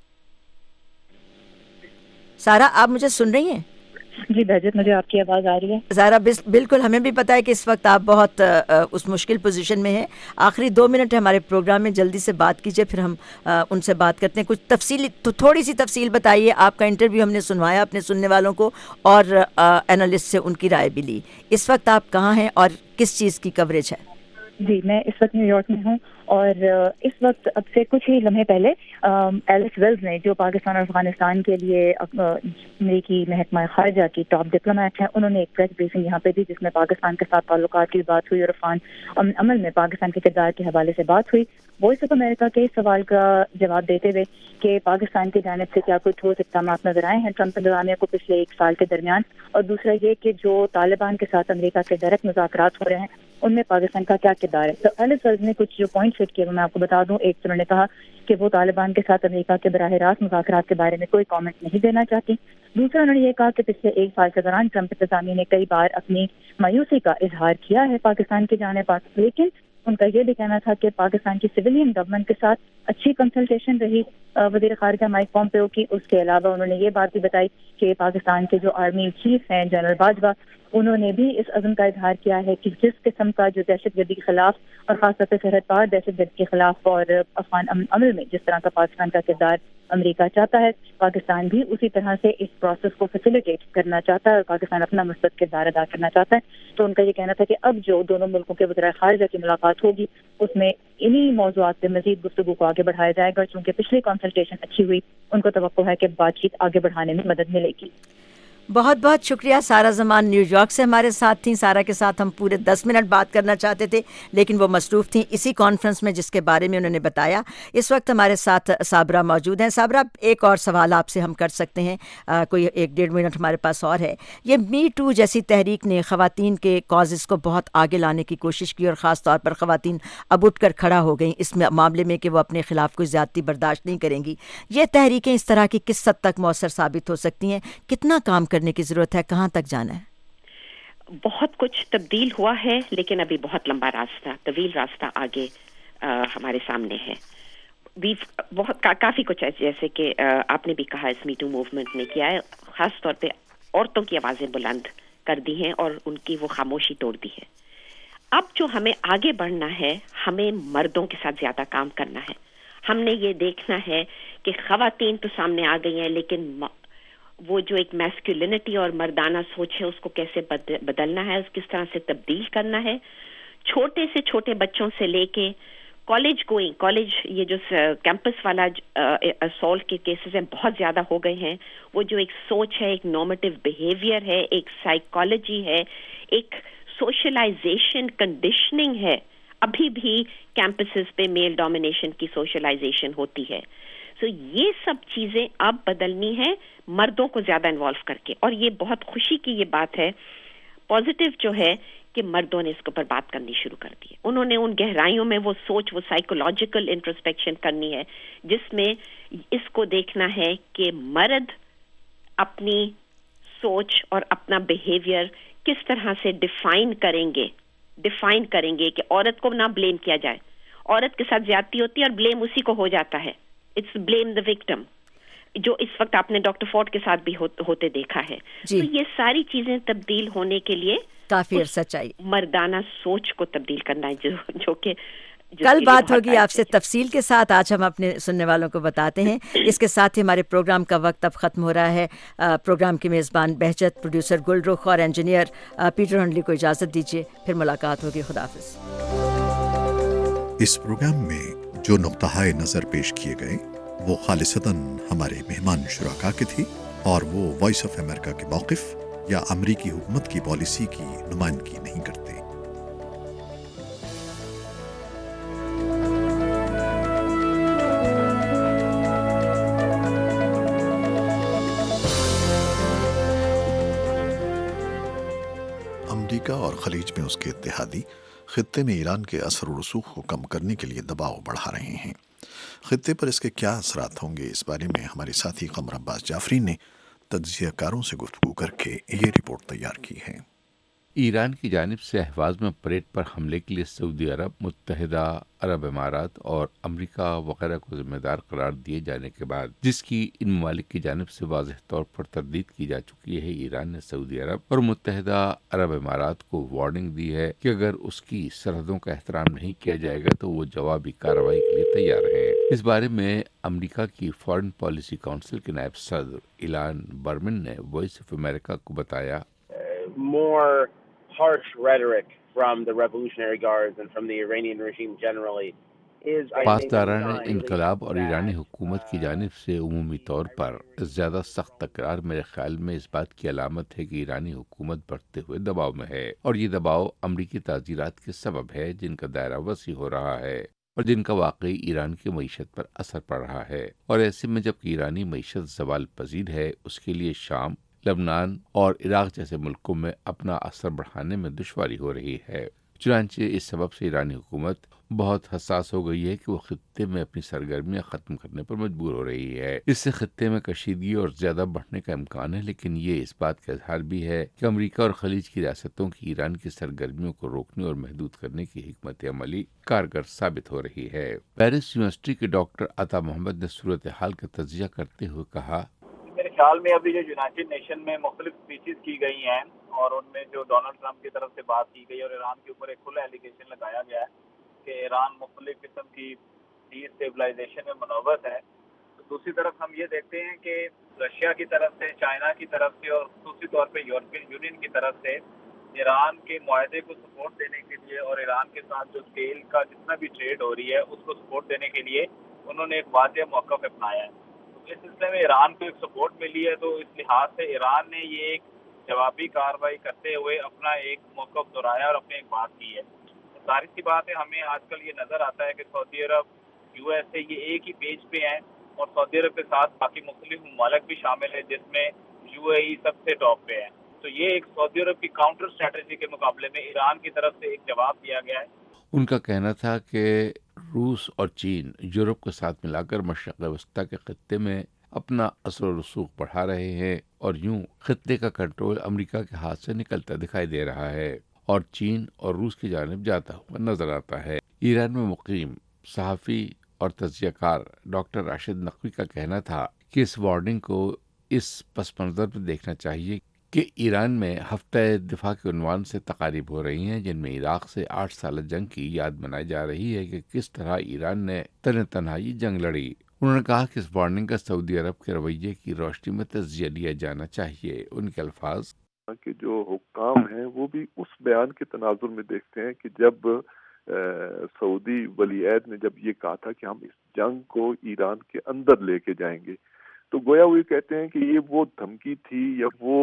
سارہ, آپ مجھے سن رہی ہیں؟ جی بہجت, مجھے آپ کی آواز آ رہی ہے. ذرا بالکل, ہمیں بھی پتہ ہے کہ اس وقت آپ بہت اس مشکل پوزیشن میں ہیں. آخری دو منٹ ہمارے پروگرام میں, جلدی سے بات کیجئے, پھر ہم ان سے بات کرتے ہیں. کچھ تفصیلی تو تھوڑی سی تفصیل بتائیے. آپ کا انٹرویو ہم نے سنوایا اپنے سننے والوں کو, اور اینالسٹ سے ان کی رائے بھی لی. اس وقت آپ کہاں ہیں اور کس چیز کی کوریج ہے؟ جی, میں اس وقت نیو یارک میں ہوں, اور اس وقت اب سے کچھ ہی لمحے پہلے ایلس ویلز نے, جو پاکستان اور افغانستان کے لیے امریکی محکمہ خارجہ کی ٹاپ ڈپلومیٹ ہیں, انہوں نے ایک پریس بریفنگ یہاں پہ دی جس میں پاکستان کے ساتھ تعلقات کی بات ہوئی اور افغان عمل میں پاکستان کے کردار کے حوالے سے بات ہوئی. وائس آف امریکہ کے سوال کا جواب دیتے ہوئے کہ پاکستان کی جانب سے کیا کوئی ٹھوس اقدامات نظر آئے ہیں ٹرمپ انتظامیہ کو پچھلے ایک سال کے درمیان, اور دوسرا یہ کہ جو طالبان کے ساتھ امریکہ کے ڈائریکٹ مذاکرات ہو رہے ہیں ان میں پاکستان کا کیا کردار ہے. تو ایلس ویلز نے کچھ جو پوائنٹ سیٹ کیے وہ میں آپ کو بتا دوں. ایک تو انہوں نے کہا کہ وہ طالبان کے ساتھ امریکہ کے براہ راست مذاکرات کے بارے میں کوئی کامنٹ نہیں دینا چاہتی. دوسرا انہوں نے یہ کہا کہ پچھلے ایک سال کے دوران ٹرمپ انتظامیہ نے کئی بار اپنی مایوسی کا اظہار کیا ہے پاکستان کی جانب, لیکن ان کا یہ بھی کہنا تھا کہ پاکستان کی سویلین گورنمنٹ کے ساتھ اچھی کنسلٹیشن رہی وزیر خارجہ مائک پومپیو کی. اس کے علاوہ انہوں نے یہ بات بھی بتائی کہ پاکستان کے جو آرمی چیف ہیں جنرل باجوہ, انہوں نے بھی اس عزم کا اظہار کیا ہے کہ جس قسم کا جو دہشت گردی کے خلاف اور خاص طور پہ سرحد پار دہشت گردی کے خلاف اور افغان عمل میں جس طرح کا پاکستان کا کردار امریکہ چاہتا ہے, پاکستان بھی اسی طرح سے اس پروسیس کو فیسیلیٹیٹ کرنا چاہتا ہے اور پاکستان اپنا مثبت کردار ادا کرنا چاہتا ہے. تو ان کا یہ کہنا تھا کہ اب جو دونوں ملکوں کے وزرائے خارجہ کی ملاقات ہوگی اس میں انہی موضوعات پہ مزید گفتگو کو آگے بڑھایا جائے گا. چونکہ پچھلی کنسلٹیشن اچھی ہوئی, ان کو توقع ہے کہ بات چیت آگے بڑھانے میں مدد ملے گی. بہت بہت شکریہ. سارہ زمان نیو یارک سے ہمارے ساتھ تھیں. سارہ کے ساتھ ہم پورے دس منٹ بات کرنا چاہتے تھے لیکن وہ مصروف تھیں اسی کانفرنس میں جس کے بارے میں انہوں نے بتایا. اس وقت ہمارے ساتھ صابرہ موجود ہیں. صابرہ, ایک اور سوال آپ سے ہم کر سکتے ہیں, آ, کوئی ایک ڈیڑھ منٹ ہمارے پاس اور ہے. یہ می ٹو جیسی تحریک نے خواتین کے کازز کو بہت آگے لانے کی کوشش کی اور خاص طور پر خواتین اب اٹھ کر کھڑا ہو گئیں اس میں معاملے میں کہ وہ اپنے خلاف کوئی زیادتی برداشت نہیں کریں گی. یہ تحریکیں اس طرح کی کس حد تک مؤثر ثابت ہو سکتی ہیں؟ کتنا کام کرنے کی ضرورت ہے؟ کہاں تک جانا ہے؟ بہت کچھ تبدیل ہوا ہے لیکن ابھی بہت لمبا راستہ, طویل راستہ آگے آ, ہمارے سامنے ہے. بہت کا, کافی کچھ ہے جیسے کہ آ, آپ نے بھی کہا اس میٹو موومنٹ نے کیا ہے, خاص طور پہ عورتوں کی آوازیں بلند کر دی ہیں اور ان کی وہ خاموشی توڑ دی ہے. اب جو ہمیں آگے بڑھنا ہے, ہمیں مردوں کے ساتھ زیادہ کام کرنا ہے. ہم نے یہ دیکھنا ہے کہ خواتین تو سامنے آ گئی ہیں لیکن وہ جو ایک میسکولینٹی اور مردانہ سوچ ہے اس کو کیسے بدلنا ہے, اس کس طرح سے تبدیل کرنا ہے. چھوٹے سے چھوٹے بچوں سے لے کے کالج گوئنگ, کالج یہ جو کیمپس والا اسالٹ کے کیسز ہیں بہت زیادہ ہو گئے ہیں. وہ جو ایک سوچ ہے, ایک نارمیٹو بیہیویئر ہے, ایک سائیکالوجی ہے, ایک سوشلائزیشن کنڈیشننگ ہے. ابھی بھی کیمپسز پہ میل ڈومینیشن کی سوشلائزیشن ہوتی ہے. تو یہ سب چیزیں اب بدلنی ہے مردوں کو زیادہ انوالو کر کے. اور یہ بہت خوشی کی یہ بات ہے, پازیٹیو جو ہے کہ مردوں نے اس کے اوپر بات کرنی شروع کر دی ہے. انہوں نے ان گہرائیوں میں وہ سوچ، وہ سائیکولوجیکل انٹروسپیکشن کرنی ہے جس میں اس کو دیکھنا ہے کہ مرد اپنی سوچ اور اپنا بیہیویئر کس طرح سے ڈیفائن کریں گے ڈیفائن کریں گے کہ عورت کو نہ بلیم کیا جائے. عورت کے ساتھ زیادتی ہوتی ہے اور بلیم اسی کو ہو جاتا ہے. اٹس بلیم دا وکٹم، جو اس وقت آپ نے ڈاکٹر فورڈ کے ساتھ بھی ہوتے دیکھا ہے. تو یہ ساری چیزیں تبدیل ہونے کے لیے کافی عرصہ چاہیے. مردانہ سوچ کو تبدیل کرنا ہے، جو جو کہ کل بات ہوگی آپ سے تفصیل کے ساتھ. آج ہم اپنے سننے والوں کو بتاتے ہیں. اس کے ساتھ ہی ہمارے پروگرام کا وقت اب ختم ہو رہا ہے. پروگرام کی میزبان بہجت، پروڈیوسر گل رخ اور انجینئر پیٹر ہنڈلی کو اجازت دیجیے. پھر ملاقات ہوگی. خدا حافظ. اس پروگرام میں جو نقطہ نظر پیش کیے گئے وہ خالصتاً ہمارے مہمان شرکا کی تھی اور وہ وائس آف امریکہ کے موقف یا امریکی حکومت کی پالیسی کی نمائندگی نہیں کرتے. امریکہ اور خلیج میں اس کے اتحادی خطے میں ایران کے اثر و رسوخ کو کم کرنے کے لیے دباؤ بڑھا رہے ہیں. خطے پر اس کے کیا اثرات ہوں گے، اس بارے میں ہمارے ساتھی قمر عباس جعفری نے تجزیہ کاروں سے گفتگو کر کے یہ رپورٹ تیار کی ہے. ایران کی جانب سے اہواز میں پریڈ پر حملے کے لیے سعودی عرب، متحدہ عرب امارات اور امریکہ وغیرہ کو ذمہ دار قرار دیے جانے کے بعد، جس کی ان ممالک کی جانب سے واضح طور پر تردید کی جا چکی ہے، ایران نے سعودی عرب اور متحدہ عرب امارات کو وارننگ دی ہے کہ اگر اس کی سرحدوں کا احترام نہیں کیا جائے گا تو وہ جوابی کارروائی کے لیے تیار ہے. اس بارے میں امریکہ کی فارن پالیسی کونسل کے نائب صدر ایلان برمن نے وائس آف امریکہ کو بتایا more harsh rhetoric from the Revolutionary Guards and from the Iranian regime generally is پاسدارانہ انقلاب اور ایرانی حکومت کی جانب سے عمومی طور پر زیادہ سخت تکرار میرے خیال میں اس بات کی علامت ہے کہ ایرانی حکومت بڑھتے ہوئے دباؤ میں ہے، اور یہ دباؤ امریکی تعزیرات کے سبب ہے جن کا دائرہ وسیع ہو رہا ہے اور جن کا واقعی ایران کی معیشت پر اثر پڑ رہا ہے. اور ایسے میں جب کہ ایرانی معیشت زوال پذیر ہے، اس کے لیے شام، لبنان اور عراق جیسے ملکوں میں اپنا اثر بڑھانے میں دشواری ہو رہی ہے. چنانچہ اس سبب سے ایرانی حکومت بہت حساس ہو گئی ہے کہ وہ خطے میں اپنی سرگرمیاں ختم کرنے پر مجبور ہو رہی ہے. اس سے خطے میں کشیدگی اور زیادہ بڑھنے کا امکان ہے، لیکن یہ اس بات کا اظہار بھی ہے کہ امریکہ اور خلیج کی ریاستوں کی ایران کی سرگرمیوں کو روکنے اور محدود کرنے کی حکمت عملی کارگر ثابت ہو رہی ہے. پیرس یونیورسٹی کے ڈاکٹر عطا محمد نے صورتحال کا تجزیہ کرتے ہوئے کہا، میرے خیال میں ابھی جو یونائٹڈ نیشن میں مختلف اسپیچز کی گئی ہیں اور ان میں جو ڈونلڈ ٹرمپ کی طرف سے بات کی گئی اور ایران کے اوپر ایک کھلا ایلیگیشن لگایا گیا ہے کہ ایران مختلف قسم کی ڈی اسٹیبلائزیشن میں منوط ہے، تو دوسری طرف ہم یہ دیکھتے ہیں کہ رشیا کی طرف سے، چائنا کی طرف سے اور خصوصی طور پہ یورپین یونین کی طرف سے ایران کے معاہدے کو سپورٹ دینے کے لیے اور ایران کے ساتھ جو اسکیل کا جتنا بھی ٹریڈ ہو رہی ہے اس کو سپورٹ دینے کے لیے انہوں نے ایک واضح موقف اپنایا ہے. اس سلسلے میں ایران کو ایک سپورٹ ملی ہے، تو اس لحاظ سے ایران نے یہ ایک جوابی کارروائی کرتے ہوئے اپنا ایک موقف دہرایا اور اپنی ایک بات کی ہے. ظاہر سی بات ہے، ہمیں آج کل یہ نظر آتا ہے کہ سعودی عرب، یو ایس اے یہ ایک ہی پیج پہ ہیں اور سعودی عرب کے ساتھ باقی مختلف ممالک بھی شامل ہیں جس میں یو اے ای سب سے ٹاپ پہ ہے. تو یہ ایک سعودی عرب کی کاؤنٹر اسٹریٹجی کے مقابلے میں ایران کی طرف سے ایک جواب دیا گیا ہے. ان کا کہنا تھا کہ روس اور چین یورپ کے ساتھ ملا کر مشرق وسطیٰ کے خطے میں اپنا اثر و رسوخ بڑھا رہے ہیں اور یوں خطے کا کنٹرول امریکہ کے ہاتھ سے نکلتا دکھائی دے رہا ہے اور چین اور روس کی جانب جاتا ہوا نظر آتا ہے. ایران میں مقیم صحافی اور تجزیہ کار ڈاکٹر راشد نقوی کا کہنا تھا کہ اس وارننگ کو اس پس منظر پر دیکھنا چاہیے کہ ایران میں ہفتہ دفاع کے عنوان سے تقاریب ہو رہی ہیں جن میں عراق سے آٹھ سالہ جنگ کی یاد منائی جا رہی ہے کہ کس طرح ایران نے تن تنہائی جنگ لڑی. انہوں نے کہا کہ اس وارننگ کا سعودی عرب کے رویے کی روشنی میں تجزیہ لیا جانا چاہیے. ان کے الفاظ کہ جو حکام ہیں وہ بھی اس بیان کے تناظر میں دیکھتے ہیں کہ جب سعودی ولی عہد نے جب یہ کہا تھا کہ ہم اس جنگ کو ایران کے اندر لے کے جائیں گے، تو گویا وہ یہ کہتے ہیں کہ یہ وہ دھمکی تھی یا وہ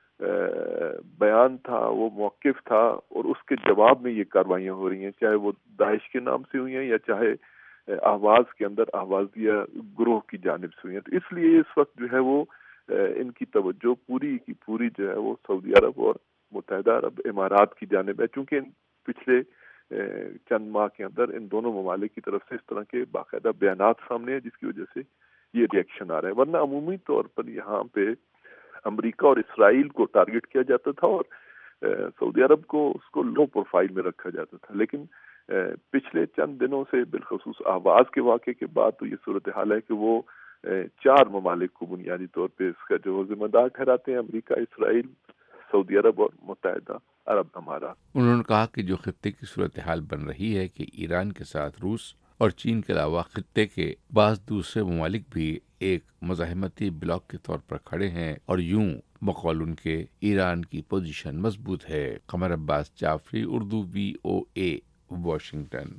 بیان تھا، وہ موقف تھا اور اس کے جواب میں یہ کاروائیاں ہو رہی ہیں، چاہے وہ داعش کے نام سے ہوئی ہیں یا چاہے احواز کے اندر احوازیہ گروہ کی جانب سے ہوئی ہیں. تو اس لیے اس وقت جو ہے وہ ان کی توجہ پوری کی پوری جو ہے وہ سعودی عرب اور متحدہ عرب امارات کی جانب ہے، چونکہ پچھلے چند ماہ کے اندر ان دونوں ممالک کی طرف سے اس طرح کے باقاعدہ بیانات سامنے ہیں جس کی وجہ سے یہ ریئیکشن آ رہا ہے، ورنہ عمومی طور پر یہاں پہ امریکہ اور اسرائیل کو ٹارگٹ کیا جاتا تھا اور سعودی عرب کو اس کو لو پروفائل میں رکھا جاتا تھا، لیکن پچھلے چند دنوں سے بالخصوص آواز کے واقعے کے بعد تو یہ صورتحال ہے کہ وہ چار ممالک کو بنیادی طور پہ اس کا جو ذمہ دار ٹھہراتے ہیں، امریکہ، اسرائیل، سعودی عرب اور متحدہ عرب امارات۔ انہوں نے کہا کہ جو خطے کی صورتحال بن رہی ہے کہ ایران کے ساتھ روس اور چین کے علاوہ خطے کے بعض دوسرے ممالک بھی ایک مزاحمتی بلاک کے طور پر کھڑے ہیں اور یوں بقول ان کے ایران کی پوزیشن مضبوط ہے۔ Qamar Abbas Jafri, Urdu V O A, Washington.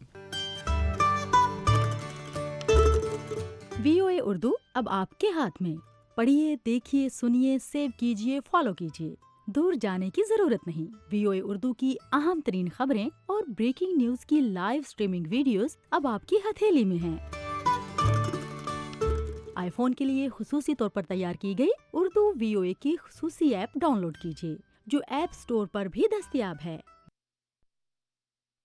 V O A Urdu اب آپ کے ہاتھ میں، پڑھیے، دیکھیے، سنیے، سیو کیجیے، فالو کیجیے، دور جانے کی ضرورت نہیں۔ وی او اے اردو کی اہم ترین خبریں اور بریکنگ نیوز کی لائیو سٹریمنگ ویڈیوز اب آپ کی ہتھیلی میں ہیں۔ آئی فون کے لیے خصوصی طور پر تیار کی گئی اردو وی او اے کی خصوصی ایپ ڈاؤن لوڈ کیجیے، جو ایپ سٹور پر بھی دستیاب ہے۔